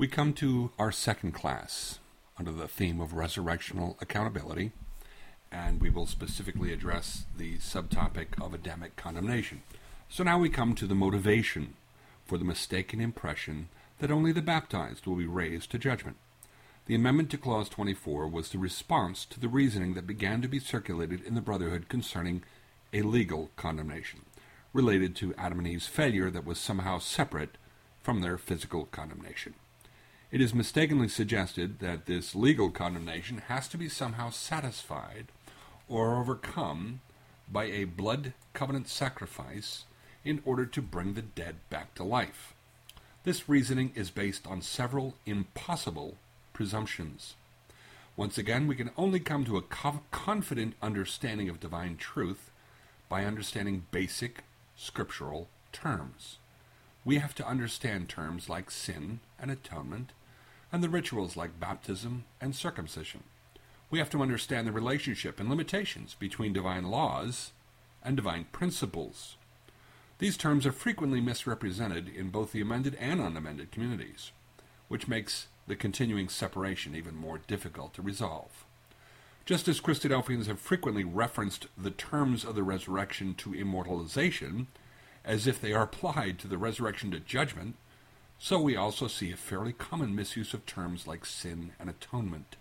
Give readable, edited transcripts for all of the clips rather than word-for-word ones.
We come to our second class under the theme of resurrectional accountability, and we will specifically address the subtopic of Adamic condemnation. So now we come to the motivation for the mistaken impression that only the baptized will be raised to judgment. The amendment to Clause 24 was the response to the reasoning that began to be circulated in the Brotherhood concerning a legal condemnation, related to Adam and Eve's failure that was somehow separate from their physical condemnation. It is mistakenly suggested that this legal condemnation has to be somehow satisfied or overcome by a blood covenant sacrifice in order to bring the dead back to life. This reasoning is based on several impossible presumptions. Once again, we can only come to a confident understanding of divine truth by understanding basic scriptural terms. We have to understand terms like sin and atonement, and the rituals like baptism and circumcision. We have to understand the relationship and limitations between divine laws and divine principles. These terms are frequently misrepresented in both the amended and unamended communities, which makes the continuing separation even more difficult to resolve. Just as Christadelphians have frequently referenced the terms of the resurrection to immortalization as if they are applied to the resurrection to judgment, so we also see a fairly common misuse of terms like sin and atonement.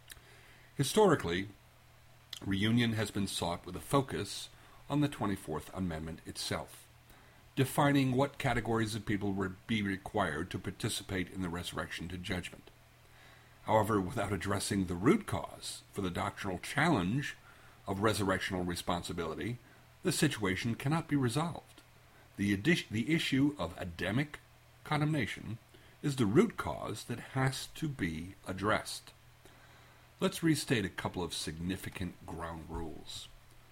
Historically, reunion has been sought with a focus on the 24th Amendment itself, defining what categories of people would be required to participate in the resurrection to judgment. However, without addressing the root cause for the doctrinal challenge of resurrectional responsibility, the situation cannot be resolved. The issue of Adamic condemnation is the root cause that has to be addressed. Let's restate a couple of significant ground rules.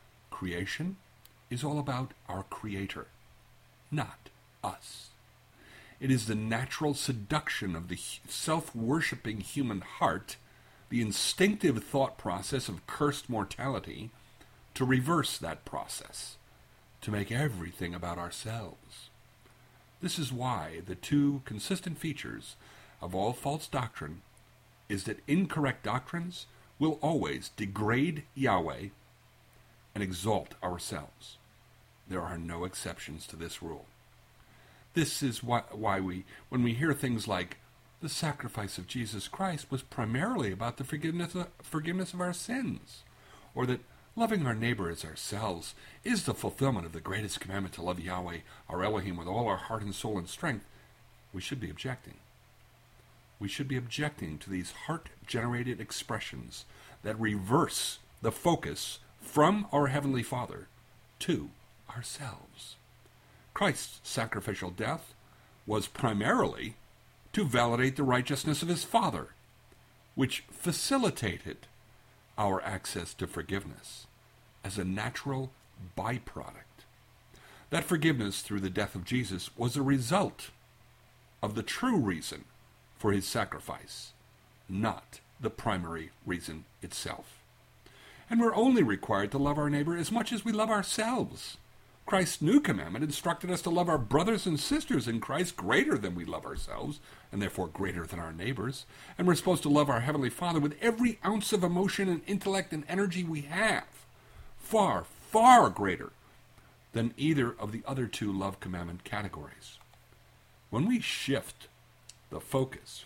Creation is all about our Creator, not us. It is the natural seduction of the self-worshipping human heart, the instinctive thought process of cursed mortality, to reverse that process, to make everything about ourselves. This is why the two consistent features of all false doctrine is that incorrect doctrines will always degrade Yahweh and exalt ourselves. There are no exceptions to this rule. This is why when we hear things like, the sacrifice of Jesus Christ was primarily about the forgiveness of our sins, or that loving our neighbor as ourselves is the fulfillment of the greatest commandment to love Yahweh, our Elohim, with all our heart and soul and strength, we should be objecting. We should be objecting to these heart-generated expressions that reverse the focus from our Heavenly Father to ourselves. Christ's sacrificial death was primarily to validate the righteousness of his Father, which facilitated our access to forgiveness as a natural byproduct. That forgiveness through the death of Jesus was a result of the true reason for his sacrifice, not the primary reason itself. And we're only required to love our neighbor as much as we love ourselves. Christ's new commandment instructed us to love our brothers and sisters in Christ greater than we love ourselves, and therefore greater than our neighbors. And we're supposed to love our Heavenly Father with every ounce of emotion and intellect and energy we have, far, far greater than either of the other two love commandment categories. When we shift the focus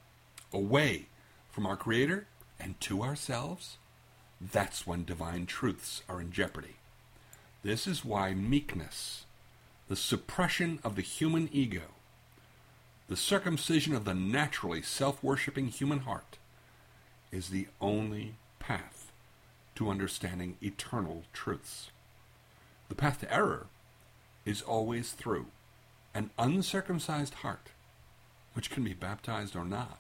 away from our Creator and to ourselves, that's when divine truths are in jeopardy. This is why meekness, the suppression of the human ego, the circumcision of the naturally self-worshipping human heart, is the only path to understanding eternal truths. The path to error is always through an uncircumcised heart, which can be baptized or not.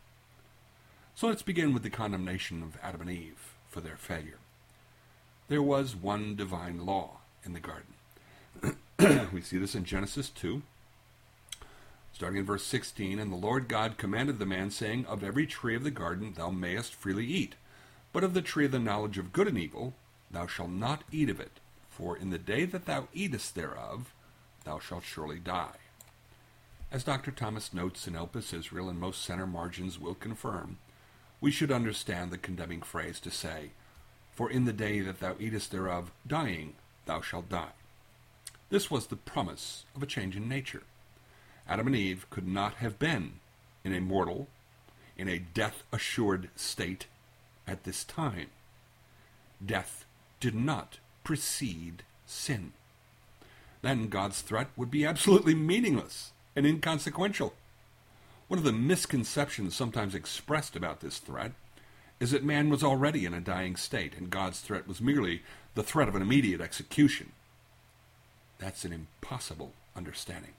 So let's begin with the condemnation of Adam and Eve for their failure. There was one divine law in the garden. We see this in Genesis 2, starting in verse 16. And the Lord God commanded the man, saying, Of every tree of the garden thou mayest freely eat, but of the tree of the knowledge of good and evil thou shalt not eat of it, for in the day that thou eatest thereof thou shalt surely die. As Dr. Thomas notes in Elpis Israel and most center margins will confirm, we should understand the condemning phrase to say, "For in the day that thou eatest thereof, dying, thou shalt die." This was the promise of a change in nature. Adam and Eve could not have been in a mortal, in a death-assured state at this time. Death did not precede sin. Then God's threat would be absolutely meaningless and inconsequential. One of the misconceptions sometimes expressed about this threat is that man was already in a dying state, and God's threat was merely the threat of an immediate execution. That's an impossible understanding,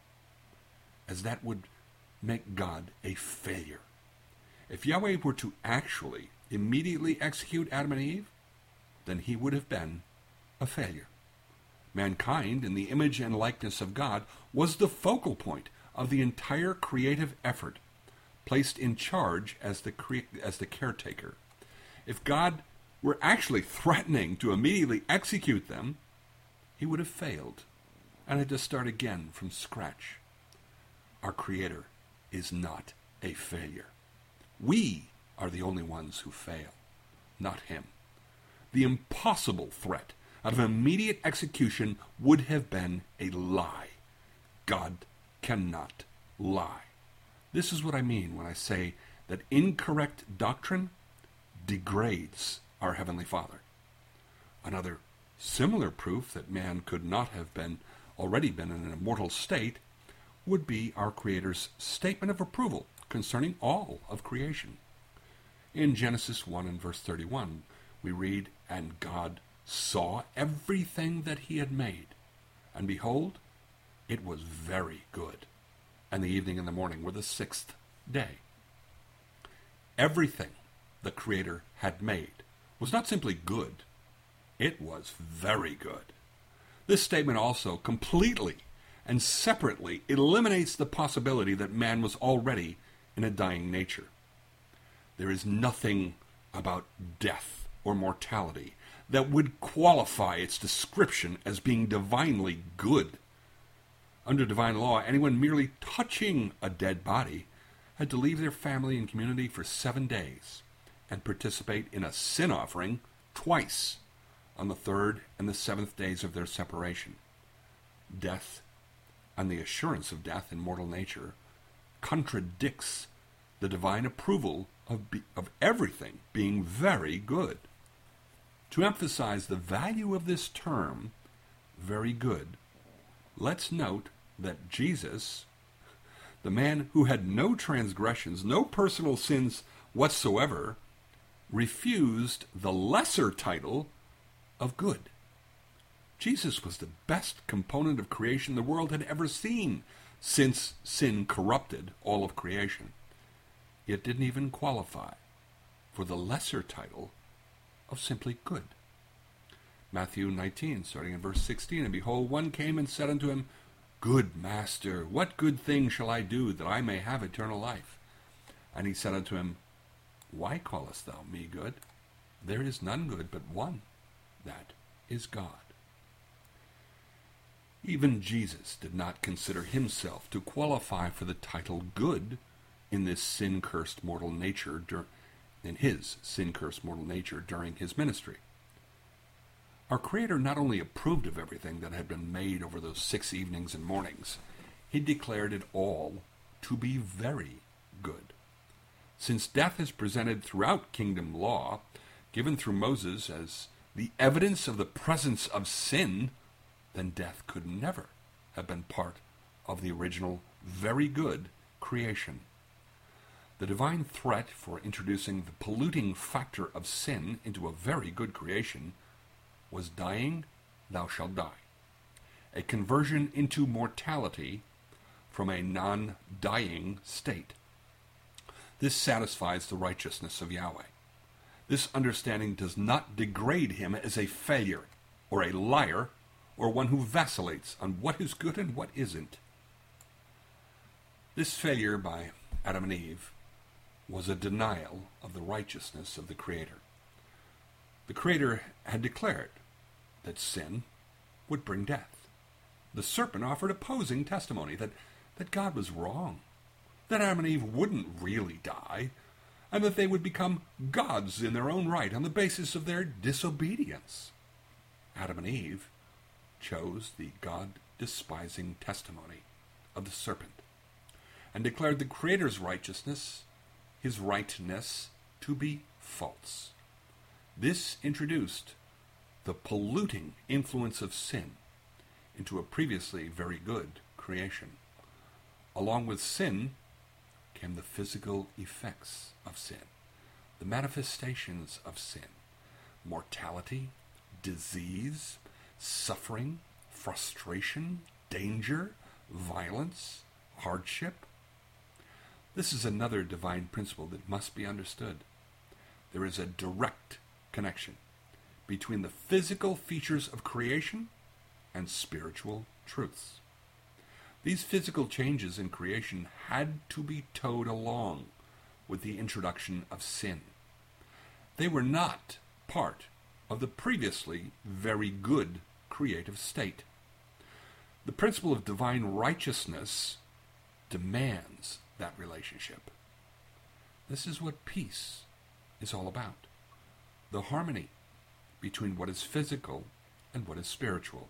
as that would make God a failure. If Yahweh were to actually immediately execute Adam and Eve, then he would have been a failure. Mankind, in the image and likeness of God, was the focal point of the entire creative effort, placed in charge as the caretaker. If God were actually threatening to immediately execute them, he would have failed and had to start again from scratch. Our Creator is not a failure. We are the only ones who fail, not him. The impossible threat of immediate execution would have been a lie. God cannot lie. This is what I mean when I say that incorrect doctrine degrades our Heavenly Father. Another similar proof that man could not have already been in an immortal state would be our Creator's statement of approval concerning all of creation. In Genesis 1 and verse 31, we read, "And God saw everything that he had made, and behold, it was very good. And the evening and the morning were the sixth day." Everything the Creator had made was not simply good, it was very good. This statement also completely and separately eliminates the possibility that man was already in a dying nature. There is nothing about death or mortality that would qualify its description as being divinely good. Under divine law, anyone merely touching a dead body had to leave their family and community for 7 days and participate in a sin offering twice on the 3rd and the 7th days of their separation. Death, and the assurance of death in mortal nature, contradicts the divine approval of everything being very good. To emphasize the value of this term, very good, let's note that Jesus, the man who had no transgressions, no personal sins whatsoever, refused the lesser title of good. Jesus was the best component of creation the world had ever seen, since sin corrupted all of creation. It didn't even qualify for the lesser title of simply good. Matthew 19, starting in verse 16, "And behold, one came and said unto him, Good master, what good thing shall I do that I may have eternal life? And he said unto him, Why callest thou me good? There is none good but one, that is God." Even Jesus did not consider himself to qualify for the title good in his sin-cursed mortal nature during his ministry. Our Creator not only approved of everything that had been made over those 6 evenings and mornings, he declared it all to be very good. Since death is presented throughout kingdom law, given through Moses as the evidence of the presence of sin, then death could never have been part of the original very good creation. The divine threat for introducing the polluting factor of sin into a very good creation was dying, thou shalt die. A conversion into mortality from a non-dying state. This satisfies the righteousness of Yahweh. This understanding does not degrade him as a failure or a liar or one who vacillates on what is good and what isn't. This failure by Adam and Eve was a denial of the righteousness of the Creator. The Creator had declared that sin would bring death. The serpent offered opposing testimony that that God was wrong, that Adam and Eve wouldn't really die, and that they would become gods in their own right on the basis of their disobedience. Adam and Eve chose the God-despising testimony of the serpent and declared the Creator's righteousness, his rightness, to be false. This introduced the polluting influence of sin into a previously very good creation. Along with sin came the physical effects of sin, the manifestations of sin, mortality, disease, suffering, frustration, danger, violence, hardship. This is another divine principle that must be understood. There is a direct connection between the physical features of creation and spiritual truths. These physical changes in creation had to be towed along with the introduction of sin. They were not part of the previously very good creative state. The principle of divine righteousness demands that relationship. This is what peace is all about. The harmony between what is physical and what is spiritual.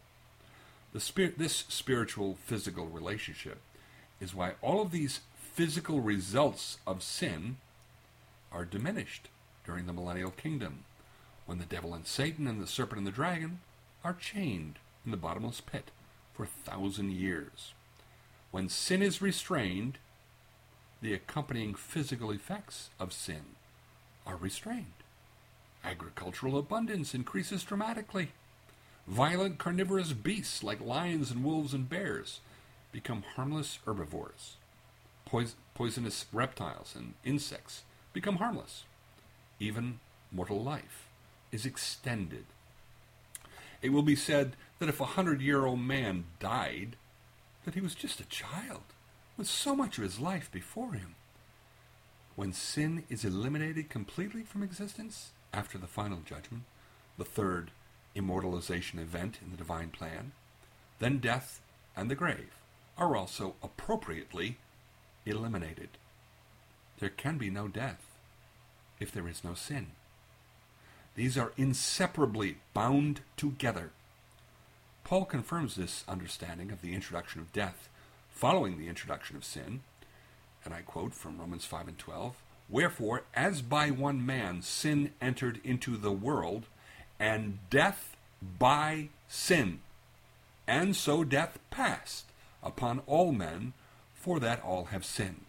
This spiritual-physical relationship is why all of these physical results of sin are diminished during the millennial kingdom, when the devil and Satan and the serpent and the dragon are chained in the bottomless pit for 1,000 years. When sin is restrained, the accompanying physical effects of sin are restrained. Agricultural abundance increases dramatically. Violent carnivorous beasts like lions and wolves and bears become harmless herbivores. Poisonous reptiles and insects become harmless. Even mortal life is extended. It will be said that if a 100-year-old man died, that he was just a child with so much of his life before him. When sin is eliminated completely from existence after the final judgment, the third immortalization event in the divine plan, then death and the grave are also appropriately eliminated. There can be no death if there is no sin. These are inseparably bound together. Paul confirms this understanding of the introduction of death following the introduction of sin, and I quote from Romans 5:12, "Wherefore, as by one man sin entered into the world, and death by sin, and so death passed upon all men, for that all have sinned."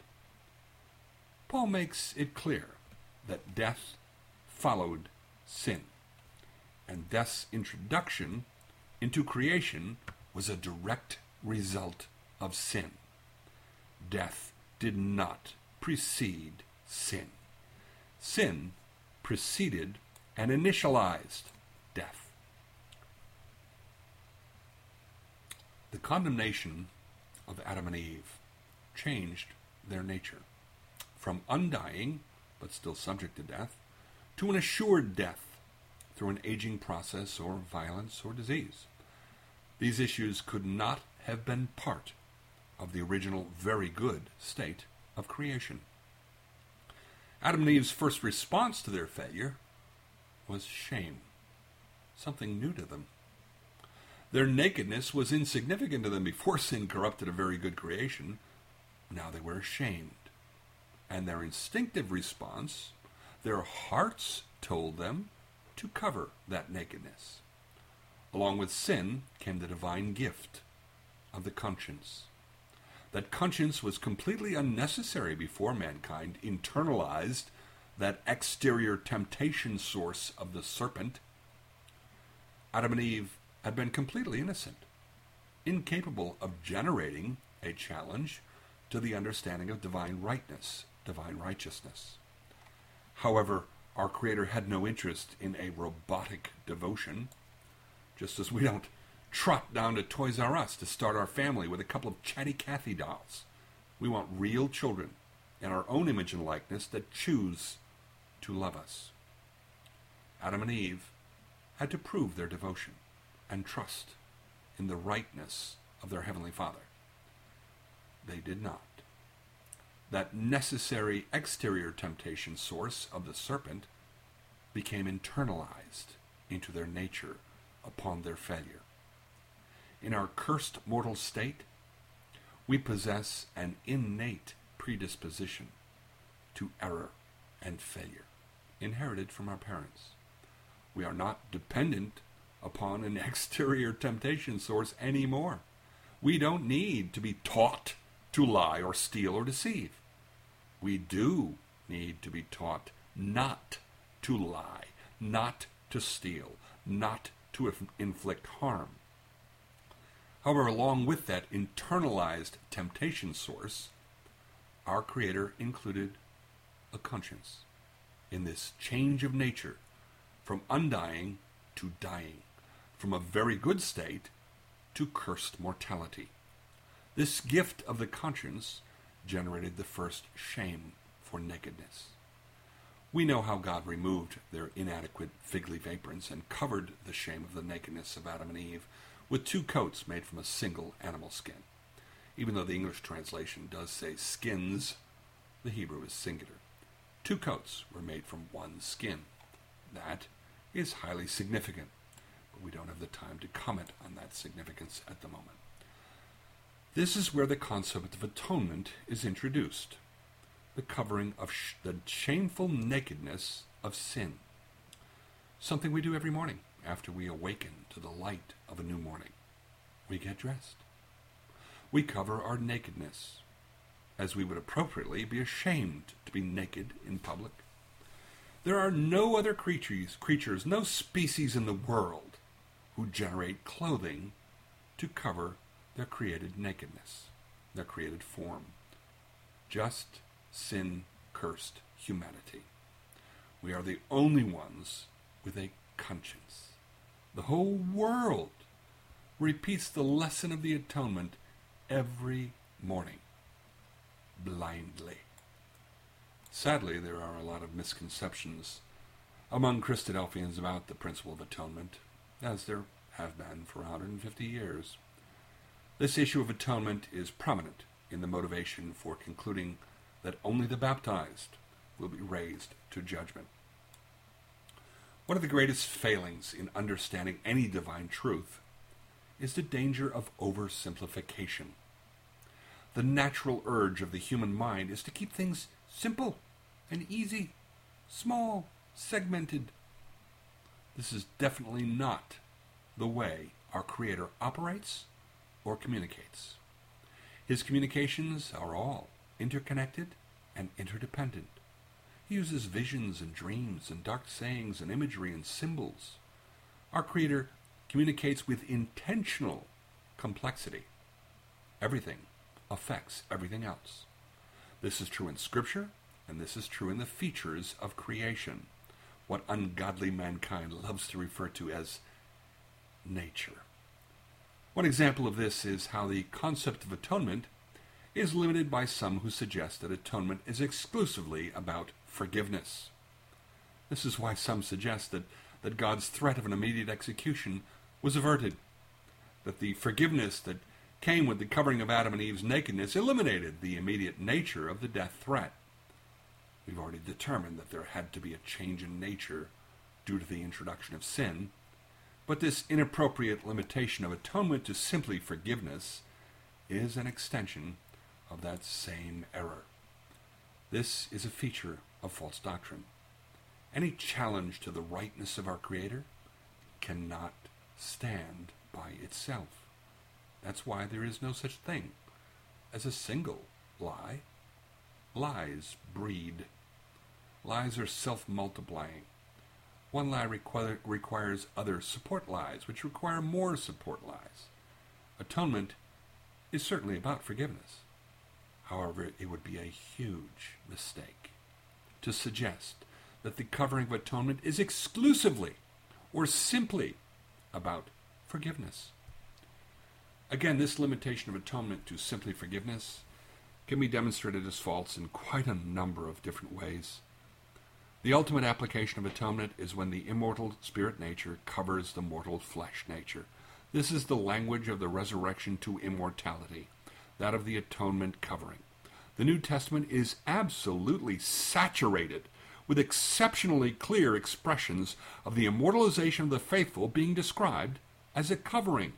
Paul makes it clear that death followed sin, and death's introduction into creation was a direct result of sin. Death did not precede sin. Sin preceded and initialized death. The condemnation of Adam and Eve changed their nature from undying, but still subject to death, to an assured death through an aging process or violence or disease. These issues could not have been part of the original very good state of creation. Adam and Eve's first response to their failure was shame, something new to them. Their nakedness was insignificant to them before sin corrupted a very good creation. Now they were ashamed. And their instinctive response, their hearts told them to cover that nakedness. Along with sin came the divine gift of the conscience. That conscience was completely unnecessary before mankind internalized that exterior temptation source of the serpent. Adam and Eve had been completely innocent, incapable of generating a challenge to the understanding of divine rightness, divine righteousness. However, our Creator had no interest in a robotic devotion, just as we don't trot down to Toys R Us to start our family with a couple of chatty Cathy dolls. We want real children in our own image and likeness that choose to love us. Adam and Eve had to prove their devotion and trust in the rightness of their Heavenly Father. they did not. That necessary exterior temptation source of the serpent became internalized into their nature upon their failure. In our cursed mortal state, we possess an innate predisposition to error and failure, inherited from our parents. We are not dependent upon an exterior temptation source anymore. We don't need to be taught to lie or steal or deceive. We do need to be taught not to lie, not to steal, not to inflict harm. However, along with that internalized temptation source, our Creator included a conscience in this change of nature from undying to dying, from a very good state to cursed mortality. This gift of the conscience generated the first shame for nakedness. We know how God removed their inadequate fig leaf aprons and covered the shame of the nakedness of Adam and Eve with 2 coats made from a single animal skin. Even though the English translation does say skins, the Hebrew is singular. 2 coats were made from one skin. That is highly significant, but we don't have the time to comment on that significance at the moment. This is where the concept of atonement is introduced, the covering of the shameful nakedness of sin, something we do every morning after we awaken to the light of a new morning. We get dressed. We cover our nakedness, as we would appropriately be ashamed to be naked in public. There are no other creatures, no species in the world who generate clothing to cover their created nakedness, their created form. Just sin-cursed humanity. We are the only ones with a conscience. The whole world repeats the lesson of the atonement every morning, blindly. Sadly, there are a lot of misconceptions among Christadelphians about the principle of atonement, as there have been for 150 years. This issue of atonement is prominent in the motivation for concluding that only the baptized will be raised to judgment. One of the greatest failings in understanding any divine truth is the danger of oversimplification. The natural urge of the human mind is to keep things simple and easy, small, segmented. This is definitely not the way our Creator operates or communicates. His communications are all interconnected and interdependent. He uses visions and dreams and dark sayings and imagery and symbols. Our Creator communicates with intentional complexity. Everything affects everything else. This is true in Scripture, and this is true in the features of creation, what ungodly mankind loves to refer to as nature. One example of this is how the concept of atonement is limited by some who suggest that atonement is exclusively about forgiveness. This is why some suggest that God's threat of an immediate execution was averted, that the forgiveness that came with the covering of Adam and Eve's nakedness eliminated the immediate nature of the death threat. We've already determined that there had to be a change in nature due to the introduction of sin, but this inappropriate limitation of atonement to simply forgiveness is an extension of that same error. This is a feature of false doctrine. Any challenge to the rightness of our Creator cannot stand by itself. That's why there is no such thing as a single lie. Lies breed. Lies are self-multiplying. One lie requires other support lies, which require more support lies. Atonement is certainly about forgiveness. However, it would be a huge mistake to suggest that the covering of atonement is exclusively or simply about forgiveness. Again, this limitation of atonement to simply forgiveness can be demonstrated as false in quite a number of different ways. The ultimate application of atonement is when the immortal spirit nature covers the mortal flesh nature. This is the language of the resurrection to immortality. that of the atonement covering. The New Testament is absolutely saturated with exceptionally clear expressions of the immortalization of the faithful being described as a covering.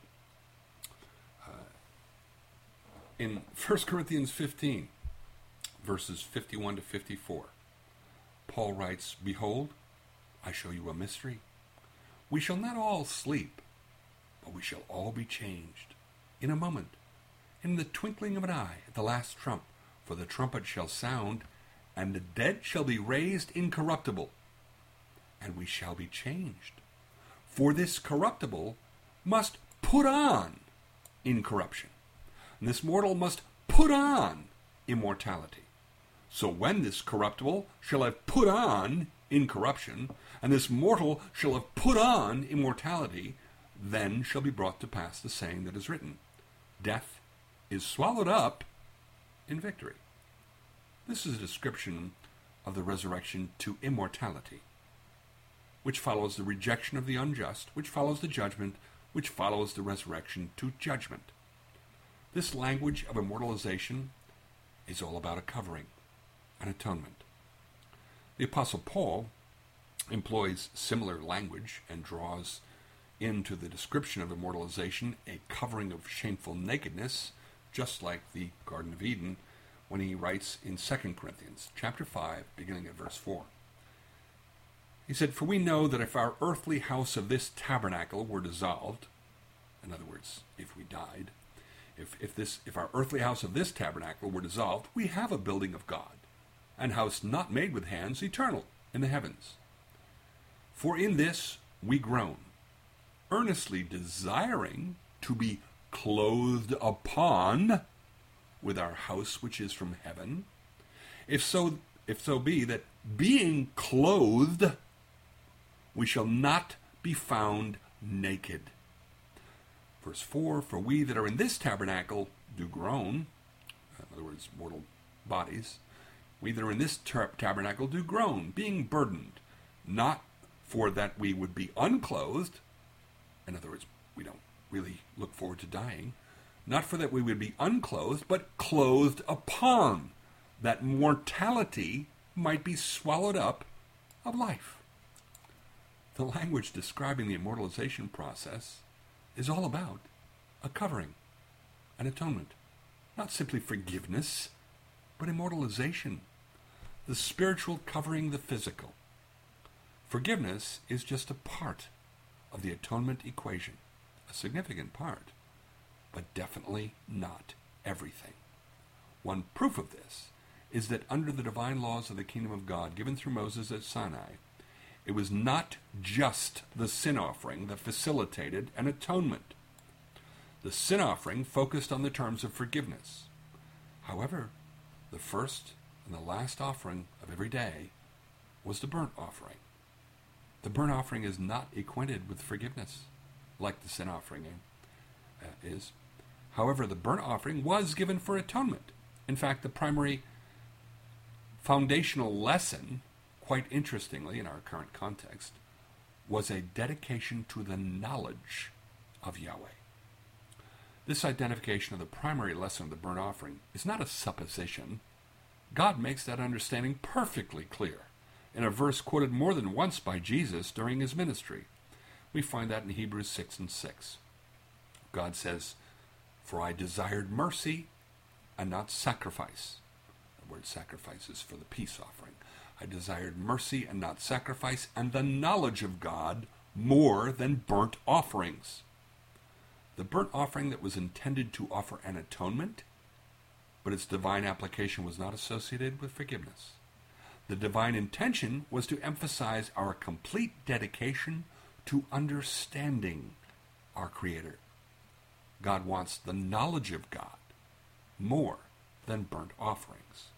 In 1 Corinthians 15, verses 51 to 54, Paul writes, "Behold, I show you a mystery. We shall not all sleep, but we shall all be changed in a moment, in the twinkling of an eye, at the last trump. For the trumpet shall sound, and the dead shall be raised incorruptible, and we shall be changed. For this corruptible must put on incorruption, and this mortal must put on immortality. So when this corruptible shall have put on incorruption, and this mortal shall have put on immortality, then shall be brought to pass the saying that is written, Death is swallowed up in victory." This is a description of the resurrection to immortality, which follows the rejection of the unjust, which follows the judgment, which follows the resurrection to judgment. This language of immortalization is all about a covering, an atonement. The Apostle Paul employs similar language and draws into the description of immortalization a covering of shameful nakedness, just like the Garden of Eden, when he writes in 2 Corinthians chapter 5, beginning at verse 4. He said, "For we know that if our earthly house of this tabernacle were dissolved," in other words, if we died, if our earthly house of this tabernacle were dissolved, we have a building of God, an house not made with hands, eternal, in the heavens. For in this we groan, earnestly desiring to be clothed upon with our house which is from heaven, if so be that being clothed we shall not be found naked. Verse 4, "For we that are in this tabernacle do groan," in other words, mortal bodies, "we that are in this tabernacle do groan, being burdened, not for that we would be unclothed," in other words, we don't really look forward to dying, "not for that we would be unclothed, but clothed upon, that mortality might be swallowed up of life." The language describing the immortalization process is all about a covering, an atonement, not simply forgiveness, but immortalization, the spiritual covering the physical. Forgiveness is just a part of the atonement equation, a significant part, but definitely not everything. One proof of this is that under the divine laws of the kingdom of God given through Moses at Sinai, it was not just the sin offering that facilitated an atonement. The sin offering focused on the terms of forgiveness. However, the first and the last offering of every day was the burnt offering. The burnt offering is not acquainted with forgiveness, like the sin offering is. However, the burnt offering was given for atonement. In fact, the primary foundational lesson, quite interestingly in our current context, was a dedication to the knowledge of Yahweh. This identification of the primary lesson of the burnt offering is not a supposition. God makes that understanding perfectly clear in a verse quoted more than once by Jesus during his ministry. We find that in Hebrews 6 and 6. God says, "For I desired mercy and not sacrifice." The word sacrifice is for the peace offering. "I desired mercy and not sacrifice, and the knowledge of God more than burnt offerings." The burnt offering that was intended to offer an atonement, but its divine application was not associated with forgiveness. The divine intention was to emphasize our complete dedication to understanding our Creator. God wants the knowledge of God more than burnt offerings.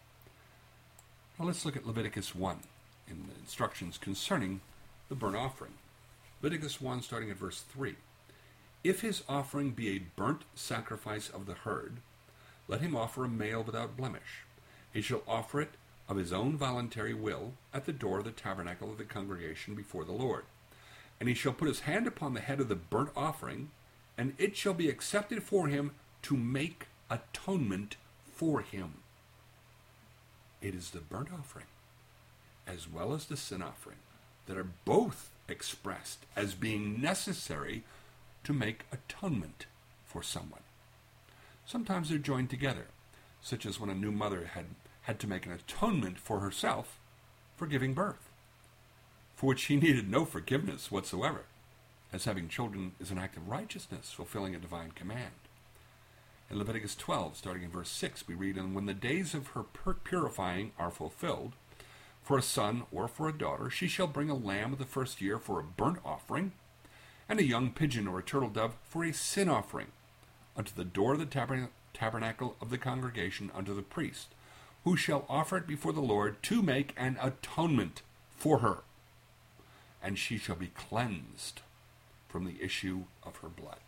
Now let's look at Leviticus 1 in the instructions concerning the burnt offering. Leviticus 1 starting at verse 3. "If his offering be a burnt sacrifice of the herd, let him offer a male without blemish. He shall offer it of his own voluntary will at the door of the tabernacle of the congregation before the Lord. And he shall put his hand upon the head of the burnt offering, and it shall be accepted for him to make atonement for him. It is the burnt offering as well as the sin offering that are both expressed as being necessary to make atonement for someone. Sometimes they're joined together, such as when a new mother had to make an atonement for herself for giving birth, for which she needed no forgiveness whatsoever, as having children is an act of righteousness, fulfilling a divine command. In Leviticus 12, starting in verse 6, we read, "And when the days of her purifying are fulfilled, for a son or for a daughter, she shall bring a lamb of the first year for a burnt offering, and a young pigeon or a turtle dove for a sin offering, unto the door of the tabernacle of the congregation unto the priest, who shall offer it before the Lord to make an atonement for her, and she shall be cleansed from the issue of her blood."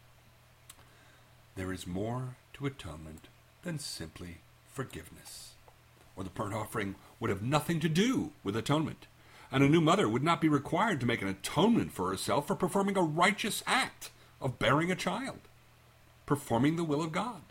There is more to atonement than simply forgiveness, or the burnt offering would have nothing to do with atonement, and a new mother would not be required to make an atonement for herself for performing a righteous act of bearing a child, performing the will of God.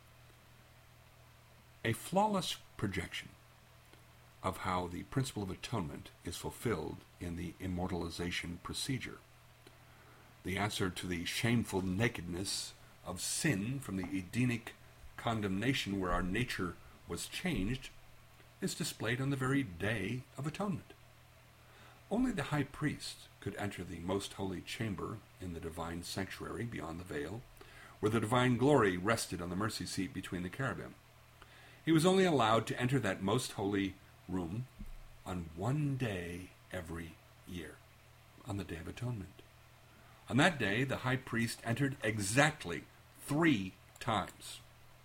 A flawless projection of how the principle of atonement is fulfilled in the immortalization procedure. The answer to the shameful nakedness of sin from the Edenic condemnation where our nature was changed is displayed on the very day of atonement. Only the high priest could enter the most holy chamber in the divine sanctuary beyond the veil, where the divine glory rested on the mercy seat between the cherubim. He was only allowed to enter that most holy room on one day every year, on the Day of Atonement. On that day, the high priest entered exactly 3 times.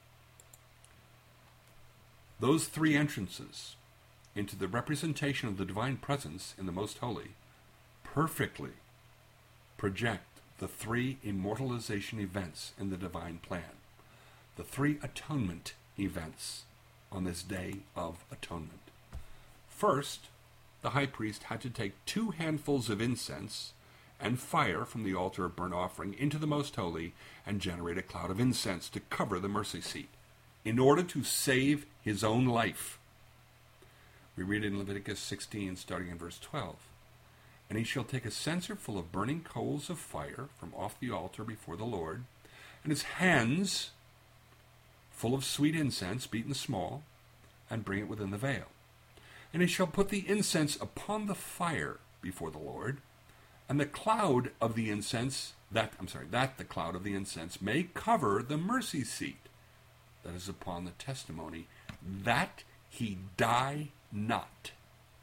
Those 3 entrances into the representation of the divine presence in the Most Holy perfectly project the 3 immortalization events in the divine plan, the 3 atonement events on this Day of Atonement. First, the high priest had to take 2 handfuls of incense and fire from the altar of burnt offering into the Most Holy and generate a cloud of incense to cover the mercy seat, in order to save his own life. We read in Leviticus 16, starting in verse 12, "And he shall take a censer full of burning coals of fire from off the altar before the Lord, and his hands full of sweet incense beaten small, and bring it within the veil. And he shall put the incense upon the fire before the Lord, and the cloud of the incense, that the cloud of the incense may cover the mercy seat that is upon the testimony, that he die not."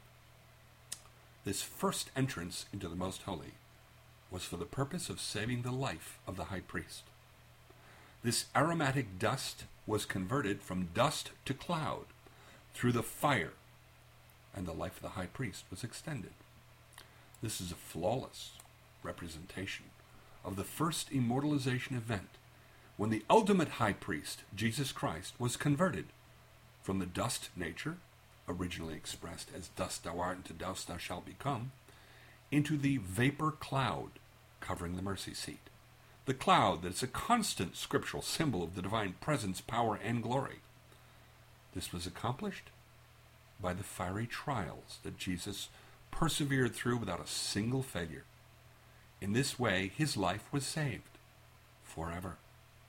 This first entrance into the Most Holy was for the purpose of saving the life of the high priest. This aromatic dust was converted from dust to cloud through the fire, and the life of the high priest was extended. This is a flawless representation of the first immortalization event, when the ultimate high priest, Jesus Christ, was converted from the dust nature, originally expressed as "dust thou art, and to dust thou shalt become," into the vapor cloud covering the mercy seat. The cloud that is a constant scriptural symbol of the divine presence, power, and glory. This was accomplished by the fiery trials that Jesus persevered through without a single failure. In this way, his life was saved forever.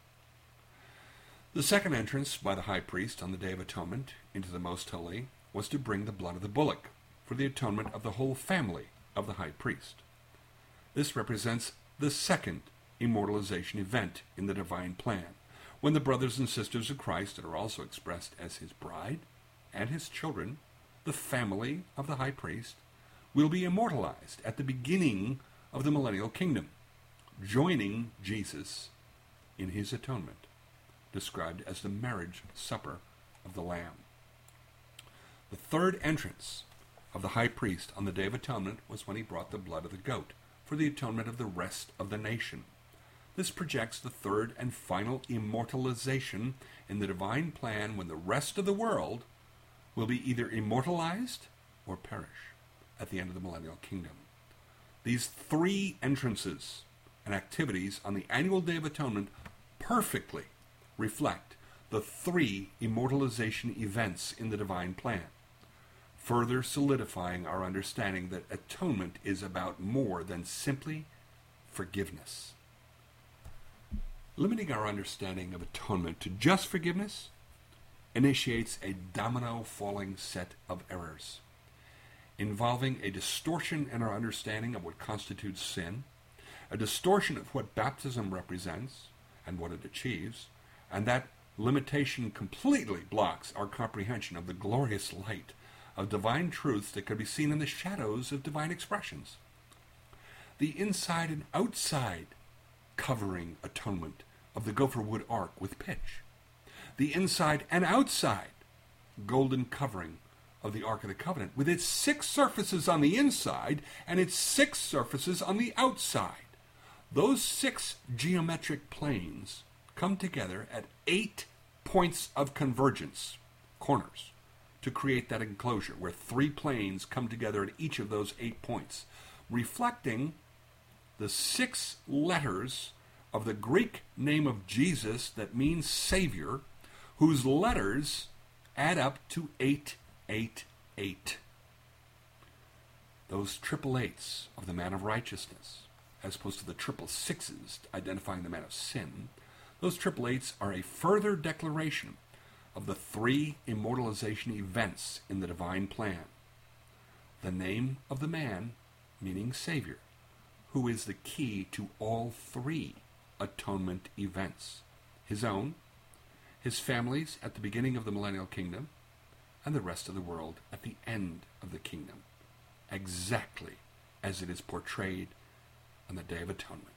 The second entrance by the high priest on the Day of Atonement into the Most Holy was to bring the blood of the bullock for the atonement of the whole family of the high priest. This represents the second immortalization event in the divine plan, when the brothers and sisters of Christ that are also expressed as his bride and his children, the family of the high priest, will be immortalized at the beginning of the millennial kingdom, joining Jesus in his atonement, described as the marriage supper of the Lamb. The third entrance of the high priest on the Day of Atonement was when he brought the blood of the goat for the atonement of the rest of the nation. This projects the third and final immortalization in the divine plan, when the rest of the world will be either immortalized or perish at the end of the millennial kingdom. These three entrances and activities on the annual Day of Atonement perfectly reflect the three immortalization events in the divine plan, further solidifying our understanding that atonement is about more than simply forgiveness. Limiting our understanding of atonement to just forgiveness initiates a domino-falling set of errors, involving a distortion in our understanding of what constitutes sin, a distortion of what baptism represents and what it achieves, and that limitation completely blocks our comprehension of the glorious light of divine truths that can be seen in the shadows of divine expressions. The inside and outside covering atonement of the gopher wood ark with pitch. The inside and outside golden covering of the Ark of the Covenant with its 6 surfaces on the inside and its 6 surfaces on the outside. Those 6 geometric planes come together at 8 points of convergence, corners, to create that enclosure where 3 planes come together at each of those 8 points, reflecting the 6 letters of the Greek name of Jesus that means Savior, whose letters add up to 888. Those triple eights of the man of righteousness, as opposed to the triple sixes identifying the man of sin, those triple eights are a further declaration of the 3 immortalization events in the divine plan. The name of the man, meaning Savior, who is the key to all 3 atonement events: his own, his family's at the beginning of the millennial kingdom, and the rest of the world at the end of the kingdom, exactly as it is portrayed on the Day of Atonement.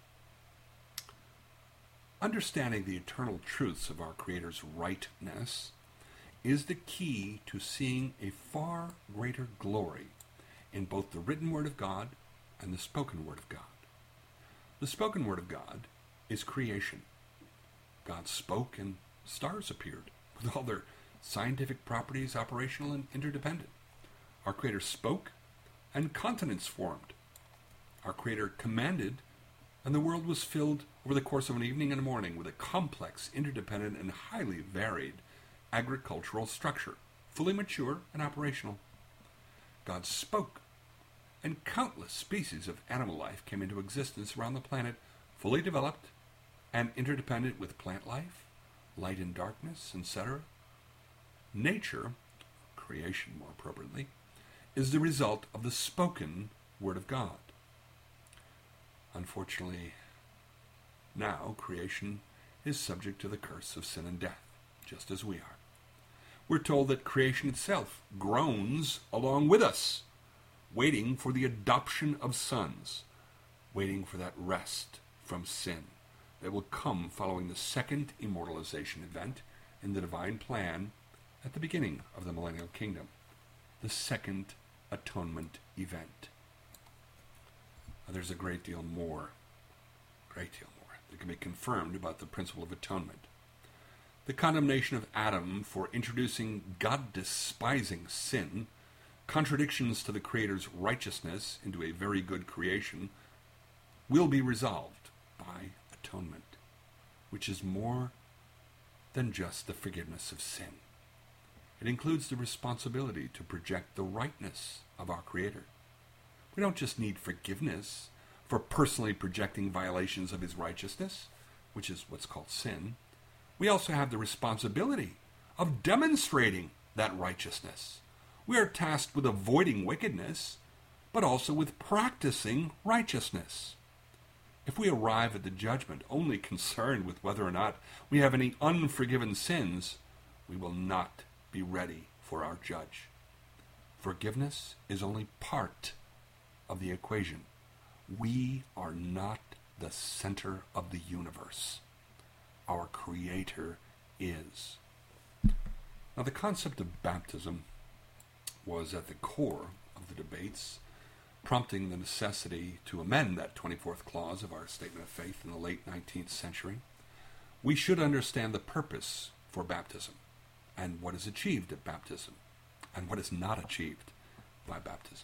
Understanding the eternal truths of our Creator's rightness is the key to seeing a far greater glory in both the written Word of God and the spoken Word of God. The spoken Word of God is creation. God spoke and stars appeared, with all their scientific properties operational and interdependent. Our Creator spoke and continents formed. Our Creator commanded, and the world was filled over the course of an evening and a morning with a complex, interdependent, and highly varied agricultural structure, fully mature and operational. God spoke, and countless species of animal life came into existence around the planet, fully developed and interdependent with plant life, light and darkness, etc. Nature, creation more appropriately, is the result of the spoken Word of God. Unfortunately, now creation is subject to the curse of sin and death, just as we are. We're told that creation itself groans along with us, waiting for the adoption of sons, waiting for that rest from sin that will come following the second immortalization event in the divine plan at the beginning of the millennial kingdom, the second atonement event. Now, there's a great deal more that can be confirmed about the principle of atonement. The condemnation of Adam for introducing God-despising sin, contradictions to the Creator's righteousness into a very good creation, will be resolved by atonement, which is more than just the forgiveness of sin. It includes the responsibility to project the rightness of our Creator. We don't just need forgiveness for personally projecting violations of His righteousness, which is what's called sin. We also have the responsibility of demonstrating that righteousness. We are tasked with avoiding wickedness, but also with practicing righteousness. If we arrive at the judgment only concerned with whether or not we have any unforgiven sins, we will not be ready for our judge. Forgiveness is only part of the equation. We are not the center of the universe. Our Creator is. Now, the concept of baptism was at the core of the debates, prompting the necessity to amend that 24th clause of our Statement of Faith in the late 19th century. We should understand the purpose for baptism, and what is achieved at baptism, and what is not achieved by baptism.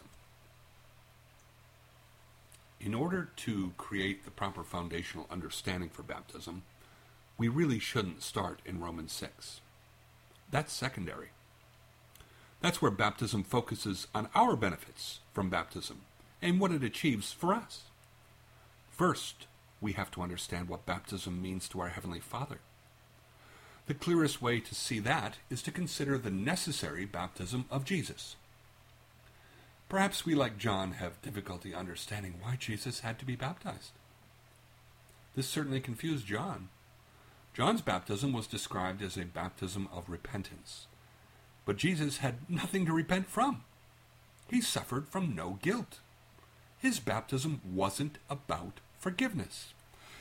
In order to create the proper foundational understanding for baptism, we really shouldn't start in Romans 6. That's secondary. That's where baptism focuses on our benefits from baptism and what it achieves for us. First, we have to understand what baptism means to our Heavenly Father. The clearest way to see that is to consider the necessary baptism of Jesus. Perhaps we, like John, have difficulty understanding why Jesus had to be baptized. This certainly confused John. John's baptism was described as a baptism of repentance. But Jesus had nothing to repent from. He suffered from no guilt. His baptism wasn't about forgiveness.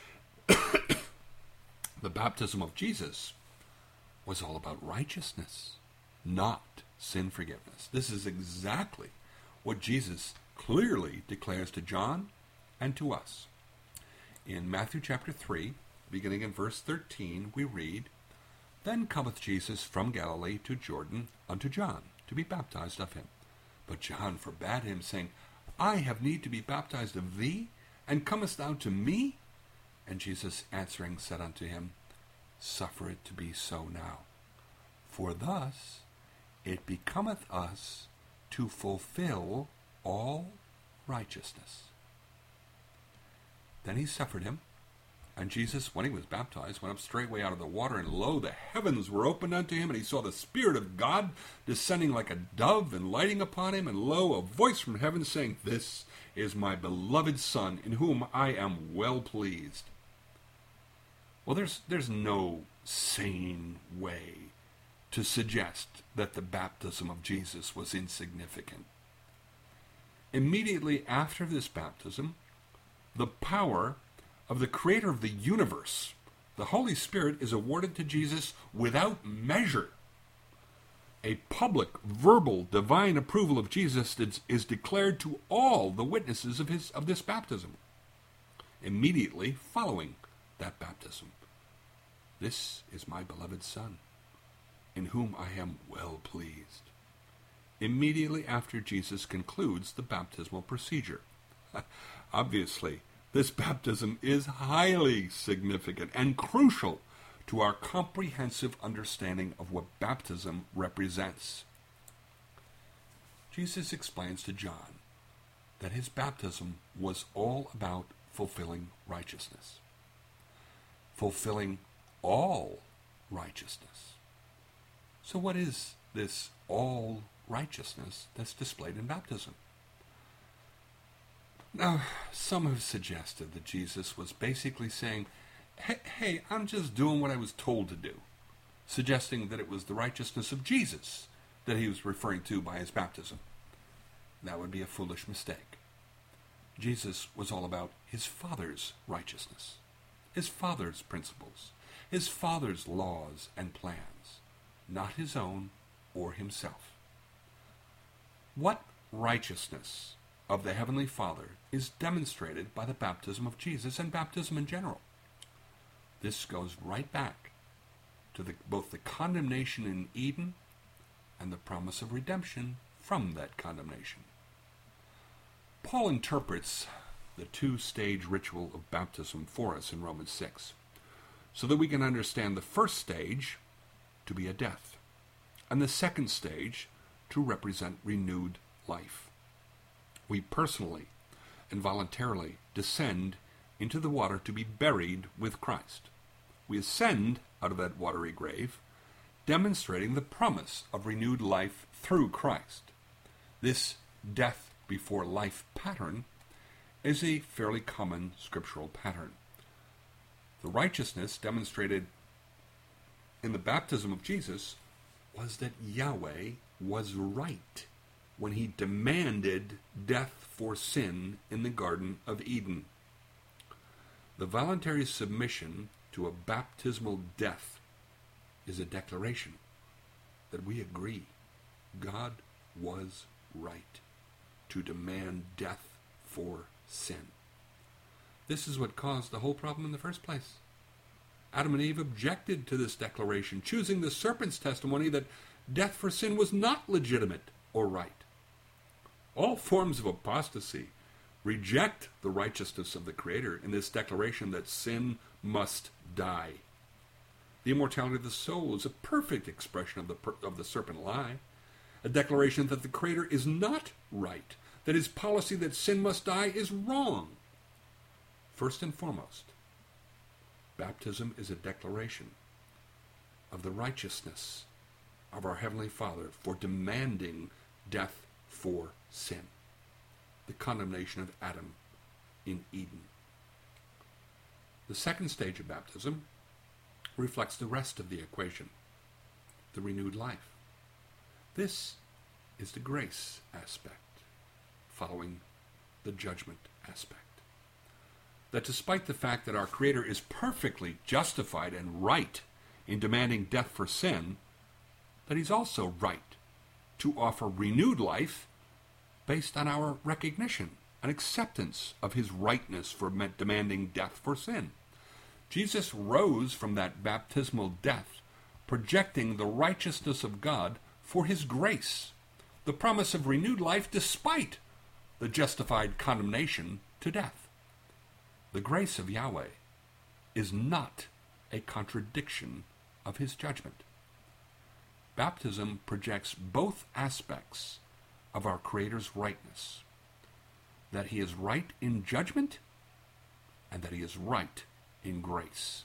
The baptism of Jesus was all about righteousness, not sin forgiveness. This is exactly what Jesus clearly declares to John and to us. In Matthew chapter 3, beginning in verse 13, we read, "Then cometh Jesus from Galilee to Jordan unto John, to be baptized of him. But John forbade him, saying, I have need to be baptized of thee, and comest thou to me? And Jesus answering said unto him, Suffer it to be so now. For thus it becometh us to fulfill all righteousness." Then he suffered him. And Jesus, when he was baptized, went up straightway out of the water, and lo, the heavens were opened unto him, and he saw the Spirit of God descending like a dove and lighting upon him, and lo, a voice from heaven saying, This is my beloved Son, in whom I am well pleased. Well, there's no sane way to suggest that the baptism of Jesus was insignificant. Immediately after this baptism, the power of the Creator of the universe, the Holy Spirit, is awarded to Jesus without measure. A public, verbal, divine approval of Jesus is declared to all the witnesses of this baptism. Immediately following that baptism, "This is my beloved Son, in whom I am well pleased." Immediately after Jesus concludes the baptismal procedure. Obviously, this baptism is highly significant and crucial to our comprehensive understanding of what baptism represents. Jesus explains to John that his baptism was all about fulfilling righteousness. Fulfilling all righteousness. So what is this all righteousness that's displayed in baptism? Now, some have suggested that Jesus was basically saying, hey, I'm just doing what I was told to do, suggesting that it was the righteousness of Jesus that he was referring to by his baptism. That would be a foolish mistake. Jesus was all about his Father's righteousness, his Father's principles, his Father's laws and plans, not his own or himself. What righteousness of the Heavenly Father is demonstrated by the baptism of Jesus and baptism in general? This goes right back to both the condemnation in Eden and the promise of redemption from that condemnation. Paul interprets the two-stage ritual of baptism for us in Romans 6, so that we can understand the first stage to be a death, and the second stage to represent renewed life. We personally and voluntarily descend into the water to be buried with Christ. We ascend out of that watery grave, demonstrating the promise of renewed life through Christ. This death before life pattern is a fairly common scriptural pattern. The righteousness demonstrated in the baptism of Jesus was that Yahweh was right when he demanded death for sin in the Garden of Eden. The voluntary submission to a baptismal death is a declaration that we agree God was right to demand death for sin. This is what caused the whole problem in the first place. Adam and Eve objected to this declaration, choosing the serpent's testimony that death for sin was not legitimate or right. All forms of apostasy reject the righteousness of the Creator in this declaration that sin must die. The immortality of the soul is a perfect expression of the serpent lie, a declaration that the Creator is not right, that his policy that sin must die is wrong. First and foremost, baptism is a declaration of the righteousness of our Heavenly Father for demanding death for sin, the condemnation of Adam in Eden. The second stage of baptism reflects the rest of the equation, the renewed life. This is the grace aspect, following the judgment aspect. That despite the fact that our Creator is perfectly justified and right in demanding death for sin, that he's also right to offer renewed life based on our recognition and acceptance of his rightness for demanding death for sin. Jesus rose from that baptismal death, projecting the righteousness of God for his grace, the promise of renewed life despite the justified condemnation to death. The grace of Yahweh is not a contradiction of his judgment. Baptism projects both aspects of our Creator's rightness, that he is right in judgment and that he is right in grace.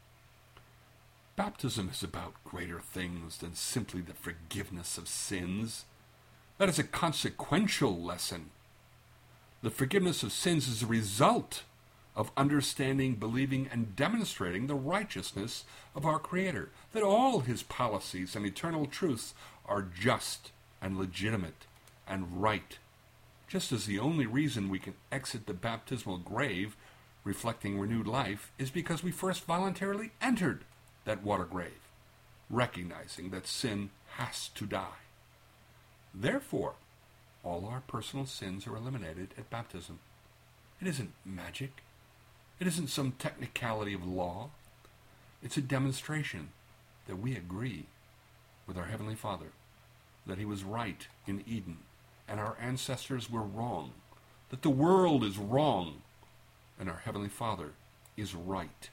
Baptism is about greater things than simply the forgiveness of sins. That is a consequential lesson. The forgiveness of sins is a result of understanding, believing, and demonstrating the righteousness of our Creator, that all his policies and eternal truths are just and legitimate and right, just as the only reason we can exit the baptismal grave reflecting renewed life is because we first voluntarily entered that water grave, recognizing that sin has to die. Therefore, all our personal sins are eliminated at baptism. It isn't magic. It isn't some technicality of law. It's a demonstration that we agree with our Heavenly Father, that he was right in Eden, and our ancestors were wrong, that the world is wrong, and our Heavenly Father is right.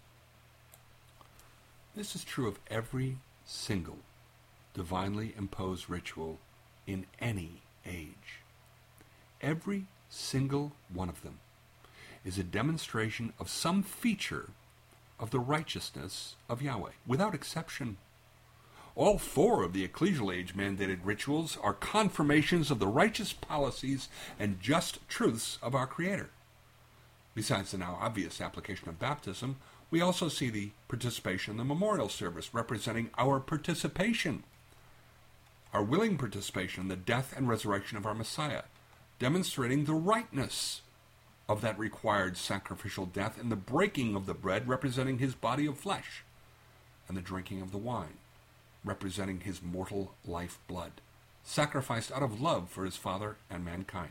This is true of every single divinely imposed ritual in any age. Every single one of them is a demonstration of some feature of the righteousness of Yahweh, without exception. All four of the ecclesial age mandated rituals are confirmations of the righteous policies and just truths of our Creator. Besides the now obvious application of baptism, we also see the participation in the memorial service representing our participation, our willing participation in the death and resurrection of our Messiah, demonstrating the rightness of that required sacrificial death, and the breaking of the bread representing his body of flesh, and the drinking of the wine representing his mortal life blood, sacrificed out of love for his Father and mankind.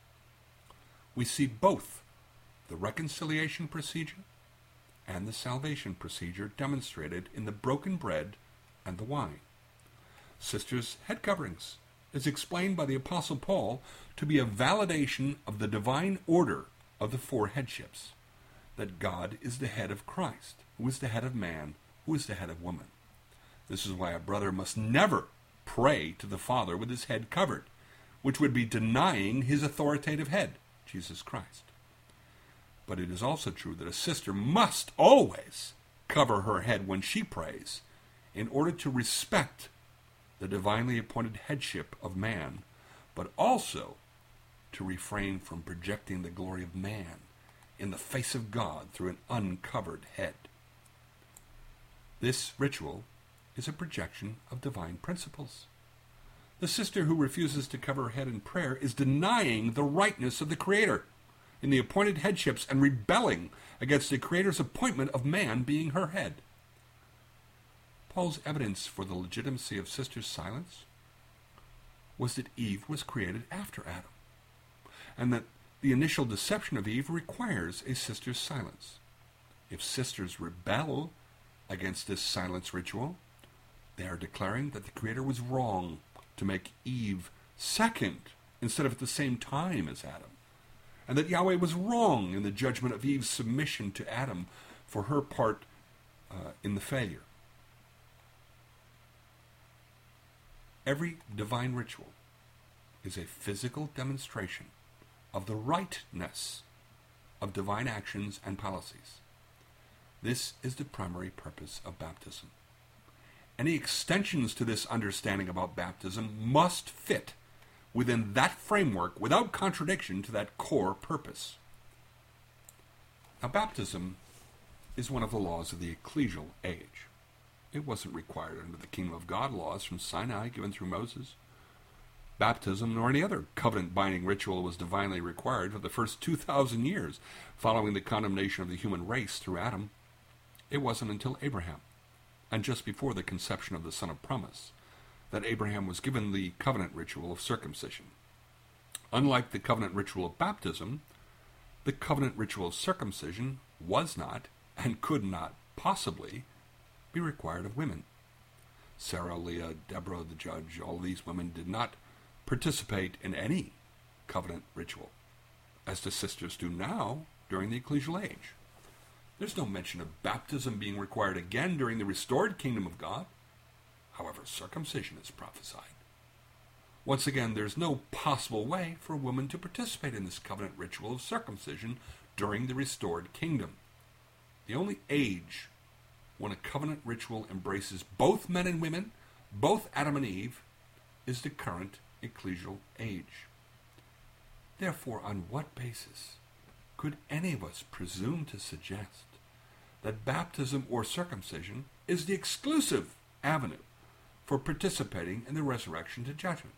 We see both the reconciliation procedure and the salvation procedure demonstrated in the broken bread and the wine. Sisters' head coverings is explained by the Apostle Paul to be a validation of the divine order of the four headships, that God is the head of Christ, who is the head of man, who is the head of woman. This is why a brother must never pray to the Father with his head covered, which would be denying his authoritative head, Jesus Christ. But it is also true that a sister must always cover her head when she prays, in order to respect the divinely appointed headship of man, but also to refrain from projecting the glory of man in the face of God through an uncovered head. This ritual is a projection of divine principles. The sister who refuses to cover her head in prayer is denying the rightness of the Creator in the appointed headships and rebelling against the Creator's appointment of man being her head. Paul's evidence for the legitimacy of sister's silence was that Eve was created after Adam, and that the initial deception of Eve requires a sister's silence. If sisters rebel against this silence ritual, they are declaring that the Creator was wrong to make Eve second instead of at the same time as Adam, and that Yahweh was wrong in the judgment of Eve's submission to Adam for her part in the failure. Every divine ritual is a physical demonstration of the rightness of divine actions and policies. This is the primary purpose of baptism. Any extensions to this understanding about baptism must fit within that framework without contradiction to that core purpose. Now, baptism is one of the laws of the ecclesial age. It wasn't required under the Kingdom of God laws from Sinai given through Moses. Baptism, nor any other covenant-binding ritual, was divinely required for the first 2,000 years following the condemnation of the human race through Adam. It wasn't until Abraham, and just before the conception of the Son of Promise, that Abraham was given the covenant ritual of circumcision. Unlike the covenant ritual of baptism, the covenant ritual of circumcision was not, and could not possibly, be required of women. Sarah, Leah, Deborah, the judge, all these women did not participate in any covenant ritual, as the sisters do now during the ecclesial age. There's no mention of baptism being required again during the restored kingdom of God. However, circumcision is prophesied. Once again, there's no possible way for a woman to participate in this covenant ritual of circumcision during the restored kingdom. The only age when a covenant ritual embraces both men and women, both Adam and Eve, is the current ecclesial age. Therefore, on what basis could any of us presume to suggest that baptism or circumcision is the exclusive avenue for participating in the resurrection to judgment?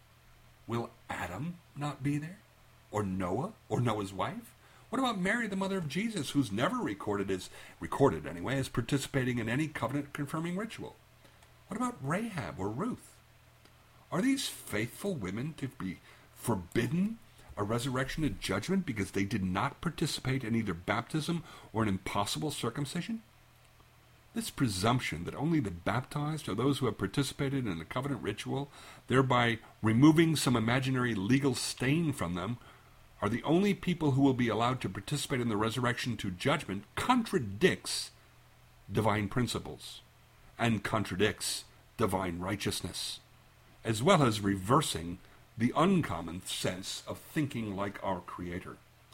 Will Adam not be there? Or Noah? Or Noah's wife? What about Mary, the mother of Jesus, who's never recorded as participating in any covenant-confirming ritual? What about Rahab or Ruth? Are these faithful women to be forbidden a resurrection to judgment because they did not participate in either baptism or an impossible circumcision? This presumption that only the baptized or those who have participated in the covenant ritual, thereby removing some imaginary legal stain from them, are the only people who will be allowed to participate in the resurrection to judgment contradicts divine principles and contradicts divine righteousness, as well as reversing the uncommon sense of thinking like our Creator.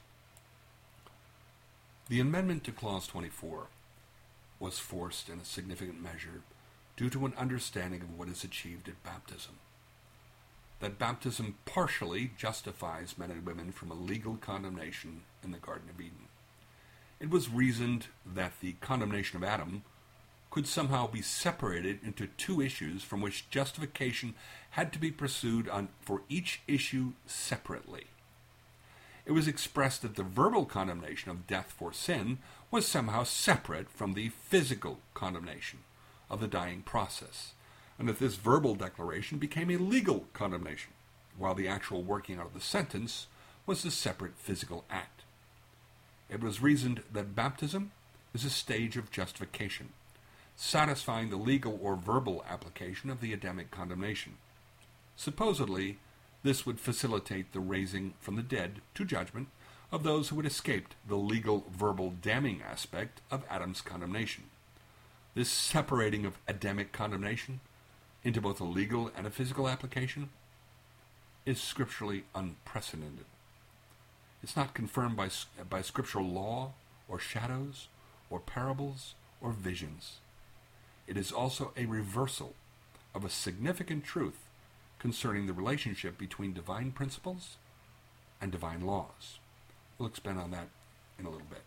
The amendment to Clause 24 was forced in a significant measure due to an understanding of what is achieved at baptism. That baptism partially justifies men and women from a legal condemnation in the Garden of Eden. It was reasoned that the condemnation of Adam could somehow be separated into two issues from which justification had to be pursued for each issue separately. It was expressed that the verbal condemnation of death for sin was somehow separate from the physical condemnation of the dying process, and that this verbal declaration became a legal condemnation, while the actual working out of the sentence was a separate physical act. It was reasoned that baptism is a stage of justification, satisfying the legal or verbal application of the Adamic condemnation. Supposedly, this would facilitate the raising from the dead to judgment of those who had escaped the legal verbal damning aspect of Adam's condemnation. This separating of Adamic condemnation into both a legal and a physical application is scripturally unprecedented. It's not confirmed by scriptural law or shadows or parables or visions. It is also a reversal of a significant truth concerning the relationship between divine principles and divine laws. We'll expand on that in a little bit.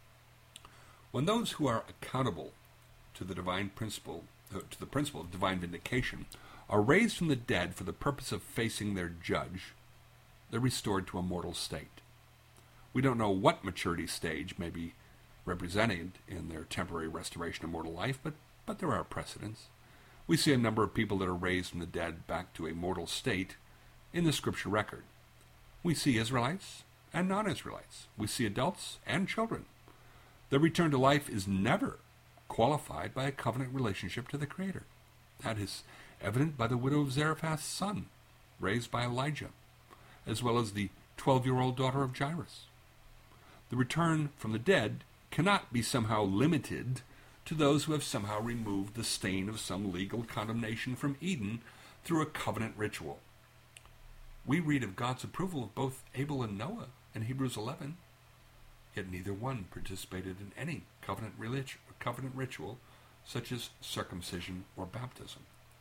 When those who are accountable to the divine principle, to the principle of divine vindication, are raised from the dead for the purpose of facing their judge, they're restored to a mortal state. We don't know what maturity stage may be represented in their temporary restoration of mortal life, but there are precedents. We see a number of people that are raised from the dead back to a mortal state in the scripture record. We see Israelites and non-Israelites. We see adults and children. Their return to life is never qualified by a covenant relationship to the Creator. That is evident by the widow of Zarephath's son, raised by Elijah, as well as the 12-year-old daughter of Jairus. The return from the dead cannot be somehow limited to those who have somehow removed the stain of some legal condemnation from Eden through a covenant ritual. We read of God's approval of both Abel and Noah in Hebrews 11, yet neither one participated in any covenant ritual such as circumcision or baptism.